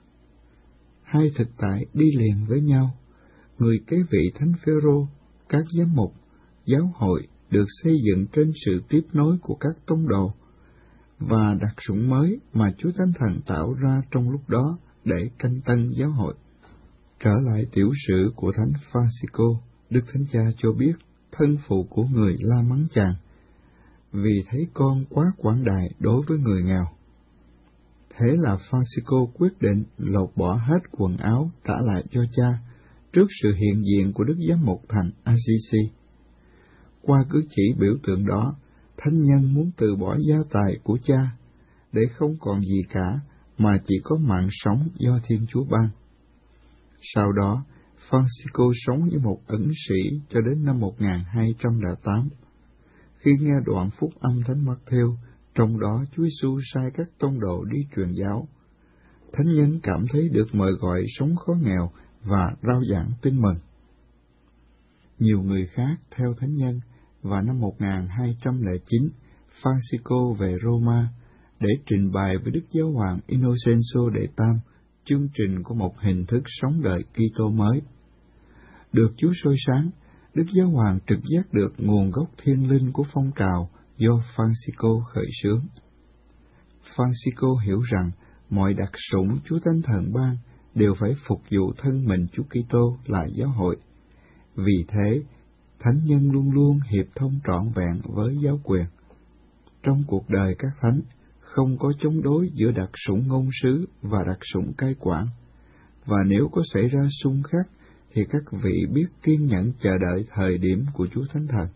Hai thực tại đi liền với nhau, người kế vị Thánh Phêrô, các giám mục, giáo hội được xây dựng trên sự tiếp nối của các tông đồ, và đặc sủng mới mà Chúa Thánh Thần tạo ra trong lúc đó để canh tân giáo hội. Trở lại tiểu sử của Thánh Francisco, Đức Thánh Cha cho biết thân phụ của người la mắng chàng vì thấy con quá quảng đại đối với người nghèo. Thế là Francisco quyết định lột bỏ hết quần áo trả lại cho cha trước sự hiện diện của Đức Giám mục thành Assisi. Qua cử chỉ biểu tượng đó, thánh nhân muốn từ bỏ gia tài của cha để không còn gì cả mà chỉ có mạng sống do Thiên Chúa ban. Sau đó, Francisco sống như một ẩn sĩ cho đến năm một nghìn hai trăm lẻ tám, khi nghe đoạn phúc âm Thánh Mắc-thêu, trong đó Chúa Giêsu sai các tông đồ đi truyền giáo. Thánh nhân cảm thấy được mời gọi sống khó nghèo và rao giảng tin mừng. Nhiều người khác theo thánh nhân, và năm một nghìn hai trăm lẻ chín, Francisco về Roma để trình bày với Đức Giáo hoàng Innocenzo đệ Tam chương trình của một hình thức sống đời Kitô mới. Được Chúa soi sáng, Đức Giáo hoàng trực giác được nguồn gốc thiên linh của phong trào do Francisco khởi xướng. Francisco hiểu rằng mọi đặc sủng Chúa Thánh Thần ban đều phải phục vụ thân mình Chúa Kitô là giáo hội. Vì thế, thánh nhân luôn luôn hiệp thông trọn vẹn với giáo quyền. Trong cuộc đời các thánh, không có chống đối giữa đặc sủng ngôn sứ và đặc sủng cai quản, và nếu có xảy ra xung khắc, thì các vị biết kiên nhẫn chờ đợi thời điểm của Chúa Thánh Thần.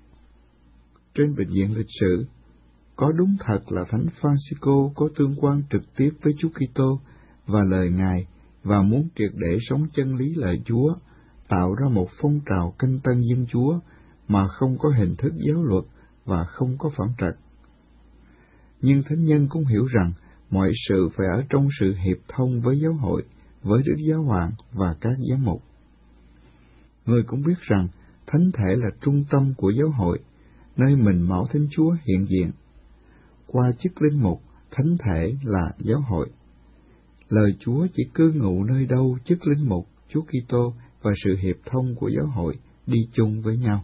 Trên bình diện lịch sử, có đúng thật là Thánh Francisco có tương quan trực tiếp với Chúa Kitô và lời Ngài, và muốn triệt để sống chân lý lời Chúa, tạo ra một phong trào canh tân dân Chúa mà không có hình thức giáo luật và không có phẩm trật. Nhưng thánh nhân cũng hiểu rằng mọi sự phải ở trong sự hiệp thông với giáo hội, với Đức Giáo hoàng và các giám mục. Người cũng biết rằng thánh thể là trung tâm của giáo hội, nơi mình mão Thánh Chúa hiện diện. Qua chức linh mục, thánh thể là giáo hội. Lời Chúa chỉ cư ngụ nơi đâu chức linh mục, Chúa Kitô và sự hiệp thông của giáo hội đi chung với nhau.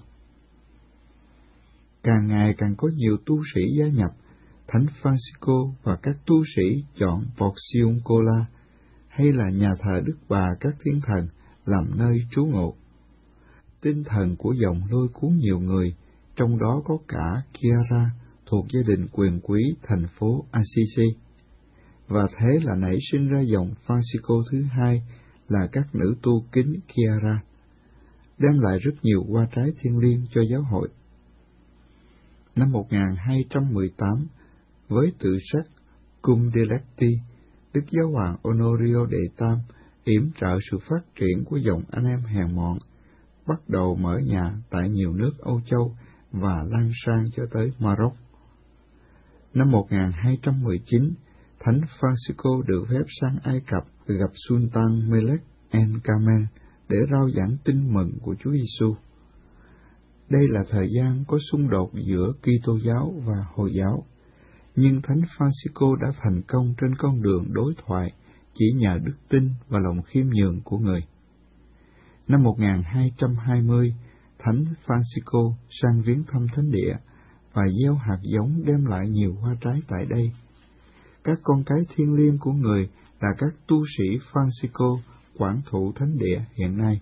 Càng ngày càng có nhiều tu sĩ gia nhập, Thánh Francisco và các tu sĩ chọn Porciúncula hay là nhà thờ Đức Bà các thiên thần làm nơi trú ngụ. Tinh thần của dòng lôi cuốn nhiều người, trong đó có cả Chiara thuộc gia đình quyền quý thành phố Assisi. Và thế là nảy sinh ra dòng Francisco thứ hai là các nữ tu kính Chiara, đem lại rất nhiều hoa trái thiêng liêng cho giáo hội. Năm một nghìn hai trăm mười tám, với tự sách Cum Dilecti, Đức Giáo hoàng Honorio đệ Tam yểm trợ sự phát triển của dòng anh em hèn mọn, bắt đầu mở nhà tại nhiều nước Âu Châu và lan sang cho tới Maroc. Năm một nghìn hai trăm mười chín, Thánh Francisco được phép sang Ai Cập gặp Sultan Melek El Kamel để rao giảng tin mừng của Chúa Giêsu. Đây là thời gian có xung đột giữa Kitô giáo và Hồi giáo, nhưng Thánh Francisco đã thành công trên con đường đối thoại chỉ nhờ đức tin và lòng khiêm nhường của người. Năm một nghìn hai trăm hai mươi, Thánh Francisco sang viếng thăm thánh địa và gieo hạt giống đem lại nhiều hoa trái tại đây. Các con cái thiêng liêng của người là các tu sĩ Francisco quản thụ thánh địa hiện nay.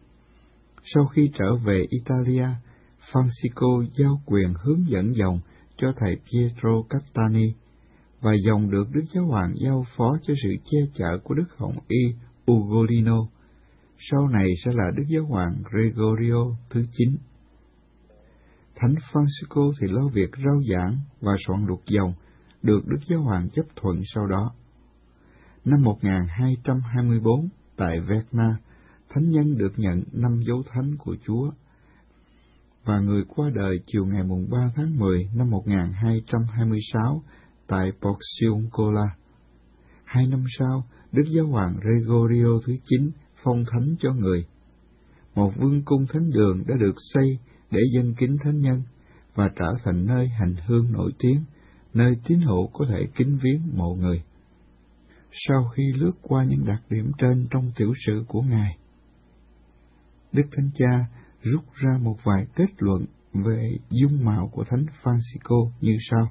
Sau khi trở về Italia, Francisco giao quyền hướng dẫn dòng cho thầy Pietro Cattani, và dòng được Đức Giáo Hoàng giao phó cho sự che chở của Đức Hồng Y Ugolino, sau này sẽ là Đức Giáo Hoàng Gregorio thứ chín. Thánh Francisco thì lo việc rao giảng và soạn luật dòng, được Đức Giáo Hoàng chấp thuận sau đó. Năm một nghìn hai trăm hai mươi bốn, tại Verna, thánh nhân được nhận năm dấu thánh của Chúa, và người qua đời chiều ngày mùng ba tháng mười năm một nghìn hai trăm hai mươi sáu tại Porciuncola. Hai năm sau, Đức Giáo Hoàng Gregorio thứ chín phong thánh cho người. Một vương cung thánh đường đã được xây để dâng kính thánh nhân và trở thành nơi hành hương nổi tiếng, nơi tín hữu có thể kính viếng mộ người. Sau khi lướt qua những đặc điểm trên trong tiểu sử của Ngài, Đức Thánh Cha rút ra một vài kết luận về dung mạo của Thánh Francisco như sau.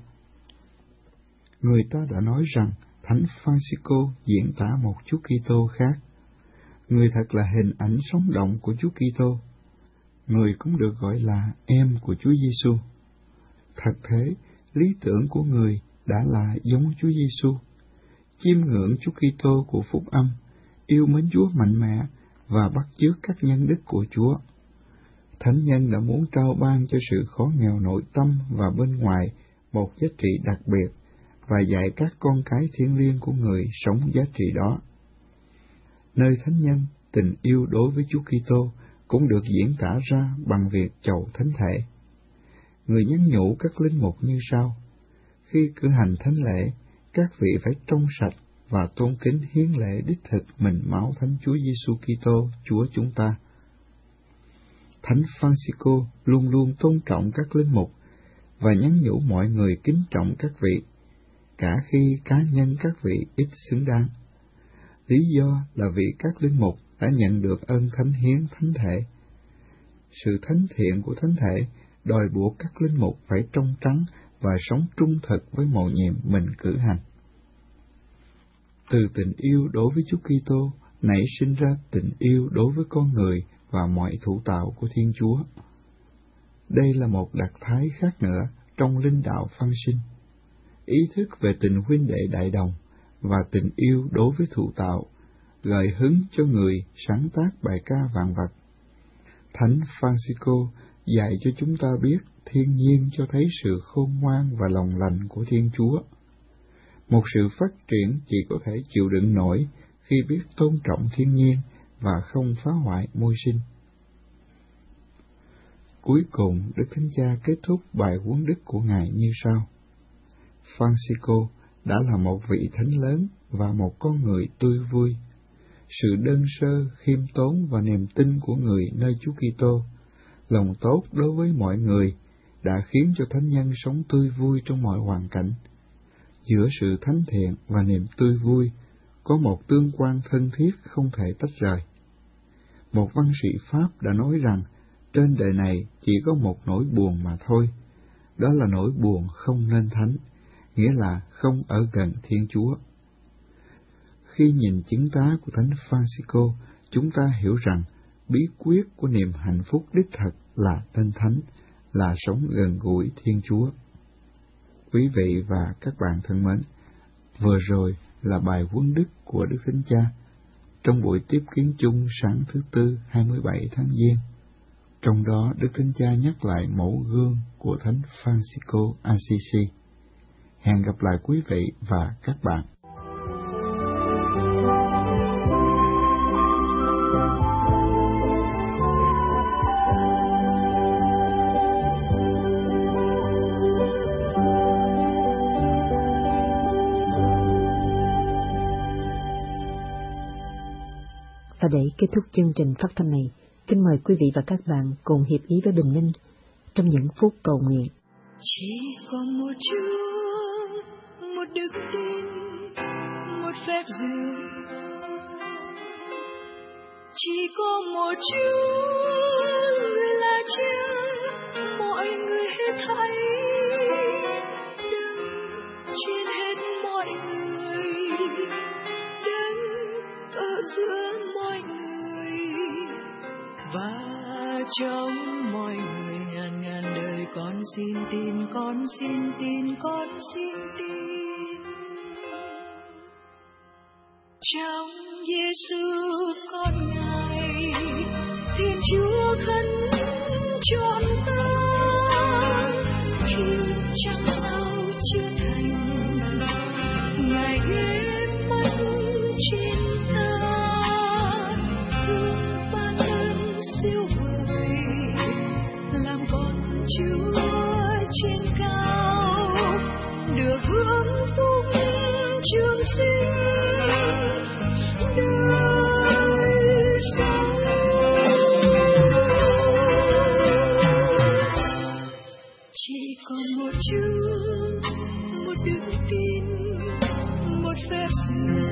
Người ta đã nói rằng Thánh Francisco diễn tả một Chúa Kitô khác. Người thật là hình ảnh sống động của Chúa Kitô. Người cũng được gọi là em của Chúa Giêsu. Thật thế, lý tưởng của người đã là giống Chúa Giêsu, chiêm ngưỡng Chúa Kitô của Phúc Âm, yêu mến Chúa mạnh mẽ và bắt chước các nhân đức của Chúa. Thánh nhân đã muốn trao ban cho sự khó nghèo nội tâm và bên ngoài một giá trị đặc biệt và dạy các con cái thiêng liêng của người sống giá trị đó. Nơi thánh nhân, tình yêu đối với Chúa Kitô cũng được diễn tả ra bằng việc chầu thánh thể. Người nhắn nhủ các linh mục như sau: khi cử hành thánh lễ, các vị phải trong sạch và tôn kính hiến lễ đích thực mình máu Thánh Chúa Giêsu Kitô, Chúa chúng ta. Thánh Francisco luôn luôn tôn trọng các linh mục và nhắn nhủ mọi người kính trọng các vị, cả khi cá nhân các vị ít xứng đáng. Lý do là vì các linh mục đã nhận được ơn thánh hiến thánh thể. Sự thánh thiện của thánh thể đòi buộc các linh mục phải trong trắng và sống trung thực với mầu nhiệm mình cử hành. Từ tình yêu đối với Chúa Kitô nảy sinh ra tình yêu đối với con người và mọi thủ tạo của Thiên Chúa. Đây là một đặc thái khác nữa trong linh đạo Phan Sinh. Ý thức về tình huynh đệ đại đồng và tình yêu đối với thủ tạo gợi hứng cho người sáng tác bài ca vạn vật. Thánh Francisco dạy cho chúng ta biết thiên nhiên cho thấy sự khôn ngoan và lòng lành của Thiên Chúa. Một sự phát triển chỉ có thể chịu đựng nổi khi biết tôn trọng thiên nhiên và không phá hoại môi sinh. Cuối cùng, Đức Thánh Cha kết thúc bài huấn đức của Ngài như sau. Francisco đã là một vị thánh lớn và một con người tươi vui. Sự đơn sơ, khiêm tốn và niềm tin của người nơi Chúa Kitô, lòng tốt đối với mọi người đã khiến cho thánh nhân sống tươi vui trong mọi hoàn cảnh. Giữa sự thánh thiện và niềm tươi vui có một tương quan thân thiết không thể tách rời. Một văn sĩ Pháp đã nói rằng trên đời này chỉ có một nỗi buồn mà thôi, đó là nỗi buồn không nên thánh, nghĩa là không ở gần Thiên Chúa. Khi nhìn chứng tá của Thánh Francisco, chúng ta hiểu rằng bí quyết của niềm hạnh phúc đích thực là nên thánh, là sống gần gũi Thiên Chúa. Quý vị và các bạn thân mến, vừa rồi là bài huấn đức của Đức Thánh Cha trong buổi tiếp kiến chung sáng thứ Tư hai mươi bảy tháng Giêng. Trong đó, Đức Thánh Cha nhắc lại mẫu gương của Thánh Francisco Assisi. Hẹn gặp lại quý vị và các bạn. Và để kết thúc chương trình phát thanh này, kính mời quý vị và các bạn cùng hiệp ý với Bình Minh trong những phút cầu nguyện. Chỉ còn một Chúa, một đức tin, một phép dường. Chỉ có một Chúa, người là Cha, mọi người hết thảy. Đứng trên hết mọi người, đứng ở giữa mọi người, và trong mọi người ngàn ngàn đời. Con xin tin, con xin tin, con xin tin trong Giêsu con Ngài, Thiên Chúa khấn trọn ta khi trăng sao chưa thành. Ngài ghé mắt trên ta, thương ban ơn siêu vời, làm con Chúa trên cao, được hưởng phúc trường sinh đời sống. Chỉ còn một Chúa, một đức tin, một phép dường.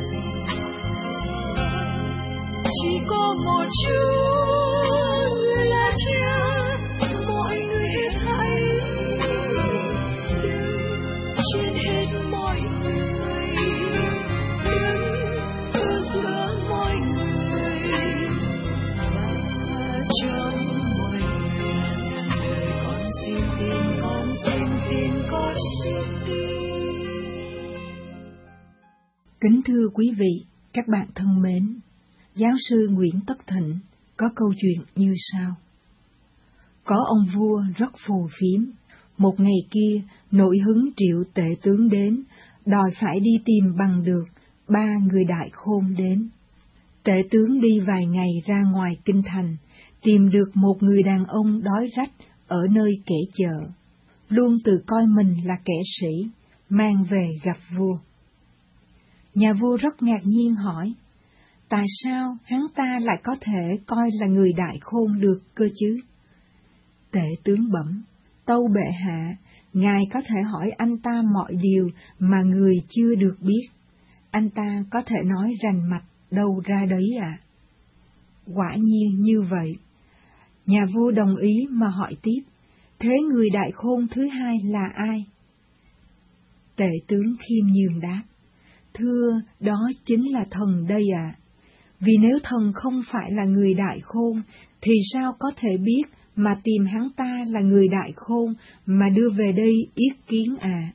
Chỉ có một Chúa, người là Cha, mọi người hết hãy đứng trên hết mọi người, đứng ở giữa mọi người và trong mọi người ngàn đời. Con xin tin, con xin tin, con xin tin. Kính thưa quý vị, các bạn thân mến, giáo sư Nguyễn Tất Thịnh có câu chuyện như sau. Có ông vua rất phù phiếm, một ngày kia nội hứng triệu tể tướng đến, đòi phải đi tìm bằng được ba người đại khôn đến. Tể tướng đi vài ngày ra ngoài kinh thành, tìm được một người đàn ông đói rách ở nơi kẻ chợ, luôn tự coi mình là kẻ sĩ, mang về gặp vua. Nhà vua rất ngạc nhiên hỏi, tại sao hắn ta lại có thể coi là người đại khôn được cơ chứ? Tể tướng bẩm, tâu bệ hạ, ngài có thể hỏi anh ta mọi điều mà người chưa được biết. Anh ta có thể nói rành mạch đâu ra đấy ạ. À? Quả nhiên như vậy. Nhà vua đồng ý mà hỏi tiếp, thế người đại khôn thứ hai là ai? Tể tướng khiêm nhường đáp, thưa, đó chính là thần đây ạ. À. Vì nếu thần không phải là người đại khôn, thì sao có thể biết mà tìm hắn ta là người đại khôn mà đưa về đây yết kiến à?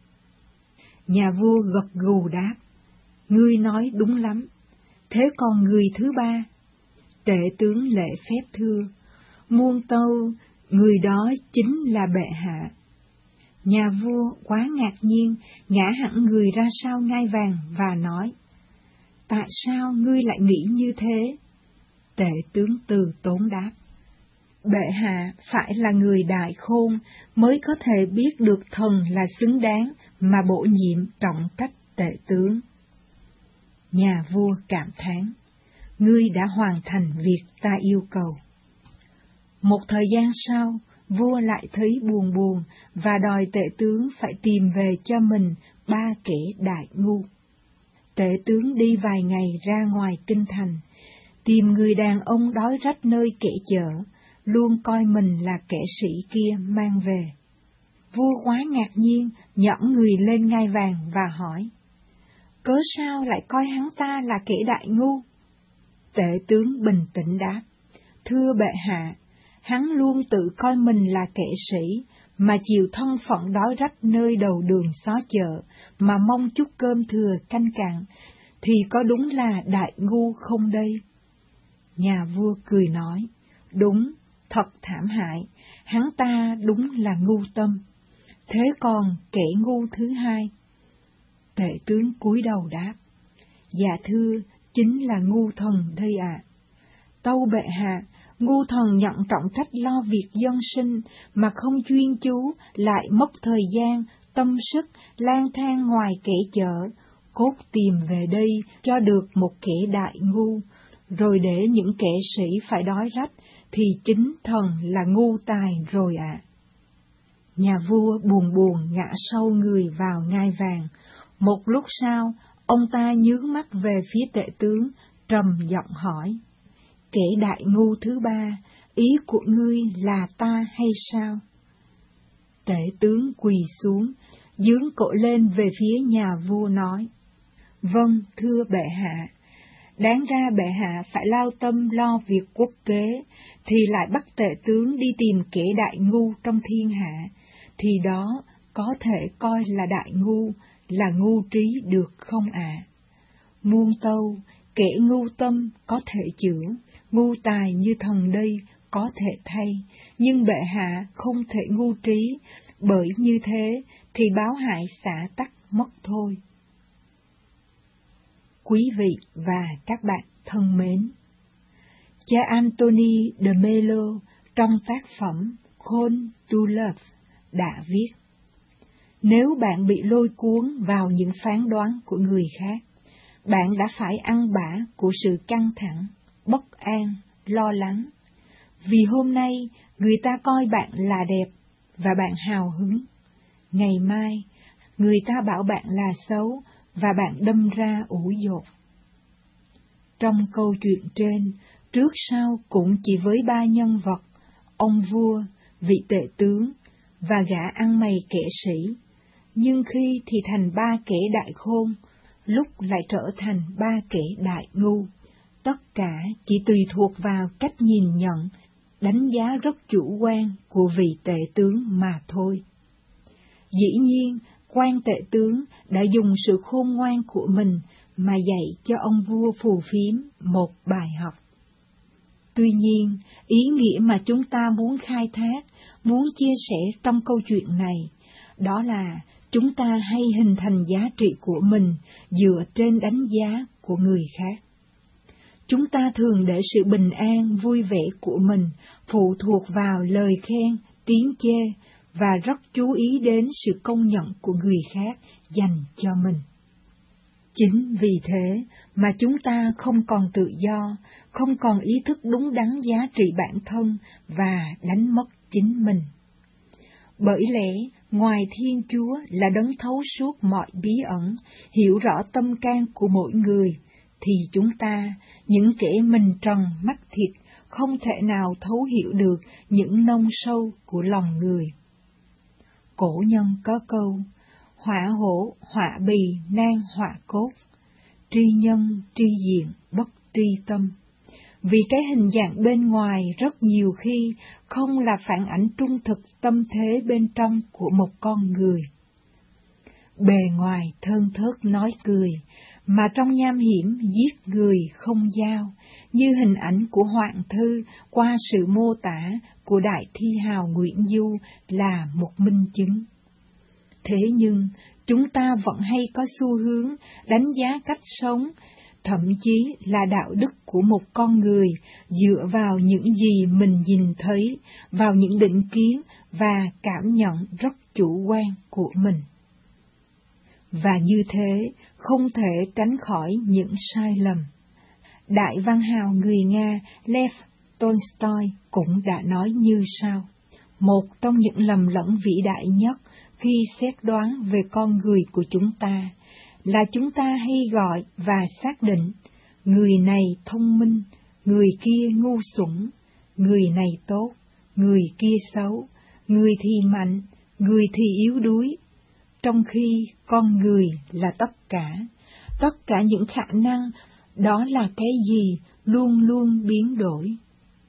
Nhà vua gật gù đáp, ngươi nói đúng lắm. Thế còn người thứ ba? Tể tướng lễ phép thưa, muôn tâu, người đó chính là bệ hạ. Nhà vua quá ngạc nhiên, ngã hẳn người ra sau ngai vàng và nói, tại sao ngươi lại nghĩ như thế? Tể tướng từ tốn đáp, bệ hạ phải là người đại khôn mới có thể biết được thần là xứng đáng mà bổ nhiệm trọng trách tể tướng. Nhà vua cảm thán, ngươi đã hoàn thành việc ta yêu cầu. Một thời gian sau, vua lại thấy buồn buồn và đòi tể tướng phải tìm về cho mình ba kẻ đại ngu. Tể tướng đi vài ngày ra ngoài kinh thành, tìm người đàn ông đói rách nơi kẻ chợ, luôn coi mình là kẻ sĩ kia mang về. Vua quá ngạc nhiên, nhõm người lên ngai vàng và hỏi, cớ sao lại coi hắn ta là kẻ đại ngu? Tể tướng bình tĩnh đáp, thưa bệ hạ, hắn luôn tự coi mình là kẻ sĩ, mà chịu thân phận đói rách nơi đầu đường xó chợ, mà mong chút cơm thừa canh cạn, thì có đúng là đại ngu không đây? Nhà vua cười nói, đúng, thật thảm hại, hắn ta đúng là ngu tâm. Thế còn kẻ ngu thứ hai? Tể tướng cúi đầu đáp, dạ thưa, chính là ngu thần đây ạ. À. Tâu bệ hạ, ngu thần nhận trọng trách lo việc dân sinh, mà không chuyên chú, lại mất thời gian, tâm sức, lang thang ngoài kẻ chợ, cốt tìm về đây cho được một kẻ đại ngu, rồi để những kẻ sĩ phải đói rách, thì chính thần là ngu tài rồi ạ. À. Nhà vua buồn buồn ngã sâu người vào ngai vàng. Một lúc sau, ông ta nhướng mắt về phía tể tướng, trầm giọng hỏi, kẻ đại ngu thứ ba, ý của ngươi là ta hay sao? Tể tướng quỳ xuống, dướng cổ lên về phía nhà vua nói, vâng, thưa bệ hạ, Đáng ra bệ hạ phải lao tâm lo việc quốc kế, thì lại bắt tể tướng đi tìm kẻ đại ngu trong thiên hạ, thì đó có thể coi là đại ngu, là ngu trí được không ạ? À? Muôn tâu, kẻ ngu tâm có thể chữa, ngu tài như thần đây có thể thay, nhưng bệ hạ không thể ngu trí, bởi như thế thì báo hại xả tắc mất thôi. Quý vị và các bạn thân mến, cha Anthony de Mello trong tác phẩm Call to Love đã viết: nếu bạn bị lôi cuốn vào những phán đoán của người khác, bạn đã phải ăn bã của sự căng thẳng, bất an, lo lắng. Vì hôm nay người ta coi bạn là đẹp và bạn hào hứng. Ngày mai người ta bảo bạn là xấu và bạn đâm ra ủ dột. Trong câu chuyện trên, trước sau cũng chỉ với ba nhân vật, ông vua, vị tể tướng và gã ăn mày kẻ sĩ, nhưng khi thì thành ba kẻ đại khôn, lúc lại trở thành ba kẻ đại ngu. Tất cả chỉ tùy thuộc vào cách nhìn nhận, đánh giá rất chủ quan của vị tể tướng mà thôi. Dĩ nhiên, quan tể tướng đã dùng sự khôn ngoan của mình mà dạy cho ông vua phù phiếm một bài học. Tuy nhiên, ý nghĩa mà chúng ta muốn khai thác, muốn chia sẻ trong câu chuyện này, đó là chúng ta hay hình thành giá trị của mình dựa trên đánh giá của người khác. Chúng ta thường để sự bình an, vui vẻ của mình phụ thuộc vào lời khen, tiếng chê và rất chú ý đến sự công nhận của người khác dành cho mình. Chính vì thế mà chúng ta không còn tự do, không còn ý thức đúng đắn giá trị bản thân và đánh mất chính mình. Bởi lẽ, ngoài Thiên Chúa là đấng thấu suốt mọi bí ẩn, hiểu rõ tâm can của mỗi người, thì chúng ta, những kẻ mình trần mắt thịt, không thể nào thấu hiểu được những nông sâu của lòng người. Cổ nhân có câu: họa hổ, họa bì, nan họa cốt, tri nhân, tri diện, bất tri tâm. Vì cái hình dạng bên ngoài rất nhiều khi không là phản ảnh trung thực tâm thế bên trong của một con người. Bề ngoài thơn thớt nói cười, mà trong nham hiểm giết người không dao, như hình ảnh của Hoàng Thư qua sự mô tả của đại thi hào Nguyễn Du là một minh chứng. Thế nhưng, chúng ta vẫn hay có xu hướng đánh giá cách sống, thậm chí là đạo đức của một con người dựa vào những gì mình nhìn thấy, vào những định kiến và cảm nhận rất chủ quan của mình. Và như thế, không thể tránh khỏi những sai lầm. Đại văn hào người Nga Lev Tolstoy cũng đã nói như sau: một trong những lầm lẫn vĩ đại nhất khi xét đoán về con người của chúng ta là chúng ta hay gọi và xác định người này thông minh, người kia ngu xuẩn, người này tốt, người kia xấu, người thì mạnh, người thì yếu đuối, trong khi con người là tất cả, tất cả những khả năng, đó là cái gì luôn luôn biến đổi.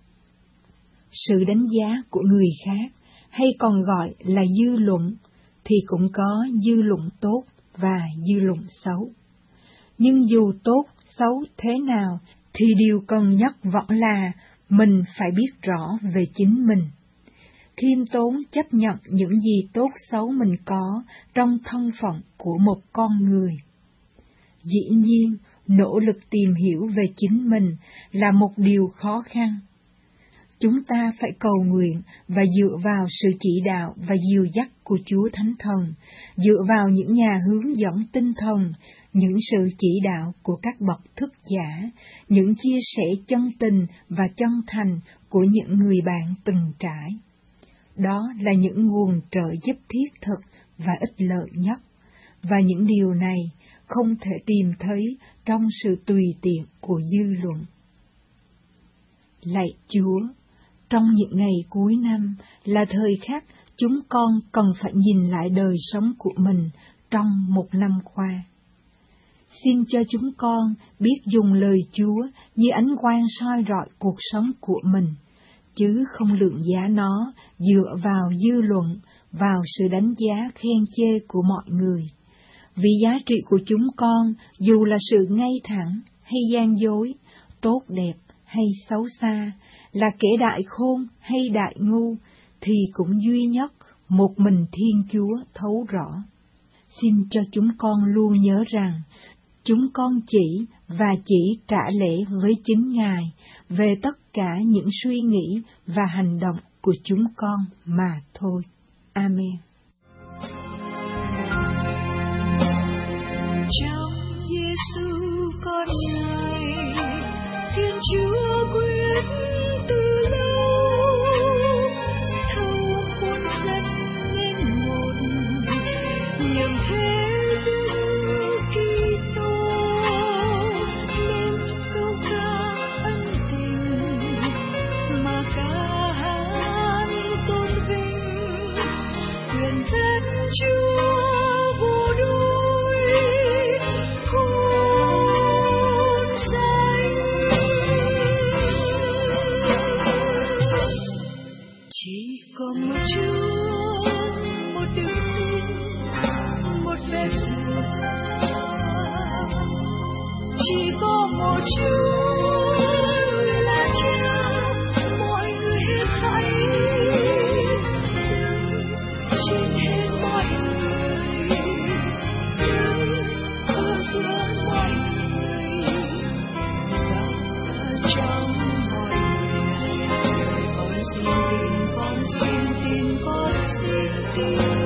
Sự đánh giá của người khác, hay còn gọi là dư luận, thì cũng có dư luận tốt và dư luận xấu. Nhưng dù tốt, xấu thế nào, thì điều cần nhất vẫn là mình phải biết rõ về chính mình. Khiêm tốn chấp nhận những gì tốt xấu mình có trong thân phận của một con người. Dĩ nhiên, nỗ lực tìm hiểu về chính mình là một điều khó khăn. Chúng ta phải cầu nguyện và dựa vào sự chỉ đạo và dìu dắt của Chúa Thánh Thần, dựa vào những nhà hướng dẫn tinh thần, những sự chỉ đạo của các bậc thức giả, những chia sẻ chân tình và chân thành của những người bạn từng trải. Đó là những nguồn trợ giúp thiết thực và ích lợi nhất, và những điều này không thể tìm thấy trong sự tùy tiện của dư luận. Lạy Chúa, trong những ngày cuối năm là thời khắc chúng con cần phải nhìn lại đời sống của mình trong một năm qua. Xin cho chúng con biết dùng lời Chúa như ánh quang soi rọi cuộc sống của mình, chứ không lượng giá nó dựa vào dư luận, vào sự đánh giá khen chê của mọi người. Vì giá trị của chúng con, dù là sự ngay thẳng hay gian dối, tốt đẹp hay xấu xa, là kẻ đại khôn hay đại ngu, thì cũng duy nhất một mình Thiên Chúa thấu rõ. Xin cho chúng con luôn nhớ rằng, chúng con chỉ và chỉ trả lễ với chính Ngài về tất cả những suy nghĩ và hành động của chúng con mà thôi. Amen. Trong Giêsu con Ngài, Thiên Chúa quyết từ lâu thâu khuôn dân nên một, nhường thế vinh Kitô nên câu ca ân tình mà ca hát tôn vinh quyền thân Chúa vô đối khôn danh. Chỉ có một Chúa, một đức tin, một phép dựa. Chỉ có một Chúa là Cha, mọi người hết thảy trên hết mọi người, ở giữa mọi người và trong mọi người. Con xin tin, con xin tin, con xin tin.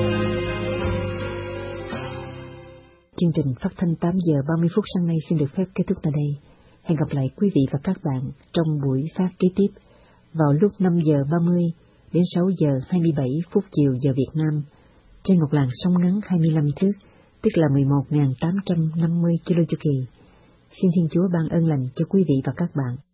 Chương trình phát thanh tám giờ ba mươi phút sáng nay xin được phép kết thúc tại đây. Hẹn gặp lại quý vị và các bạn trong buổi phát kế tiếp vào lúc năm giờ ba mươi đến sáu giờ hai mươi bảy phút chiều giờ Việt Nam trên một làn sóng ngắn hai mươi lăm thước, tức là mười một nghìn tám trăm năm mươi ki lô chu kỳ. Xin Thiên Chúa ban ơn lành cho quý vị và các bạn.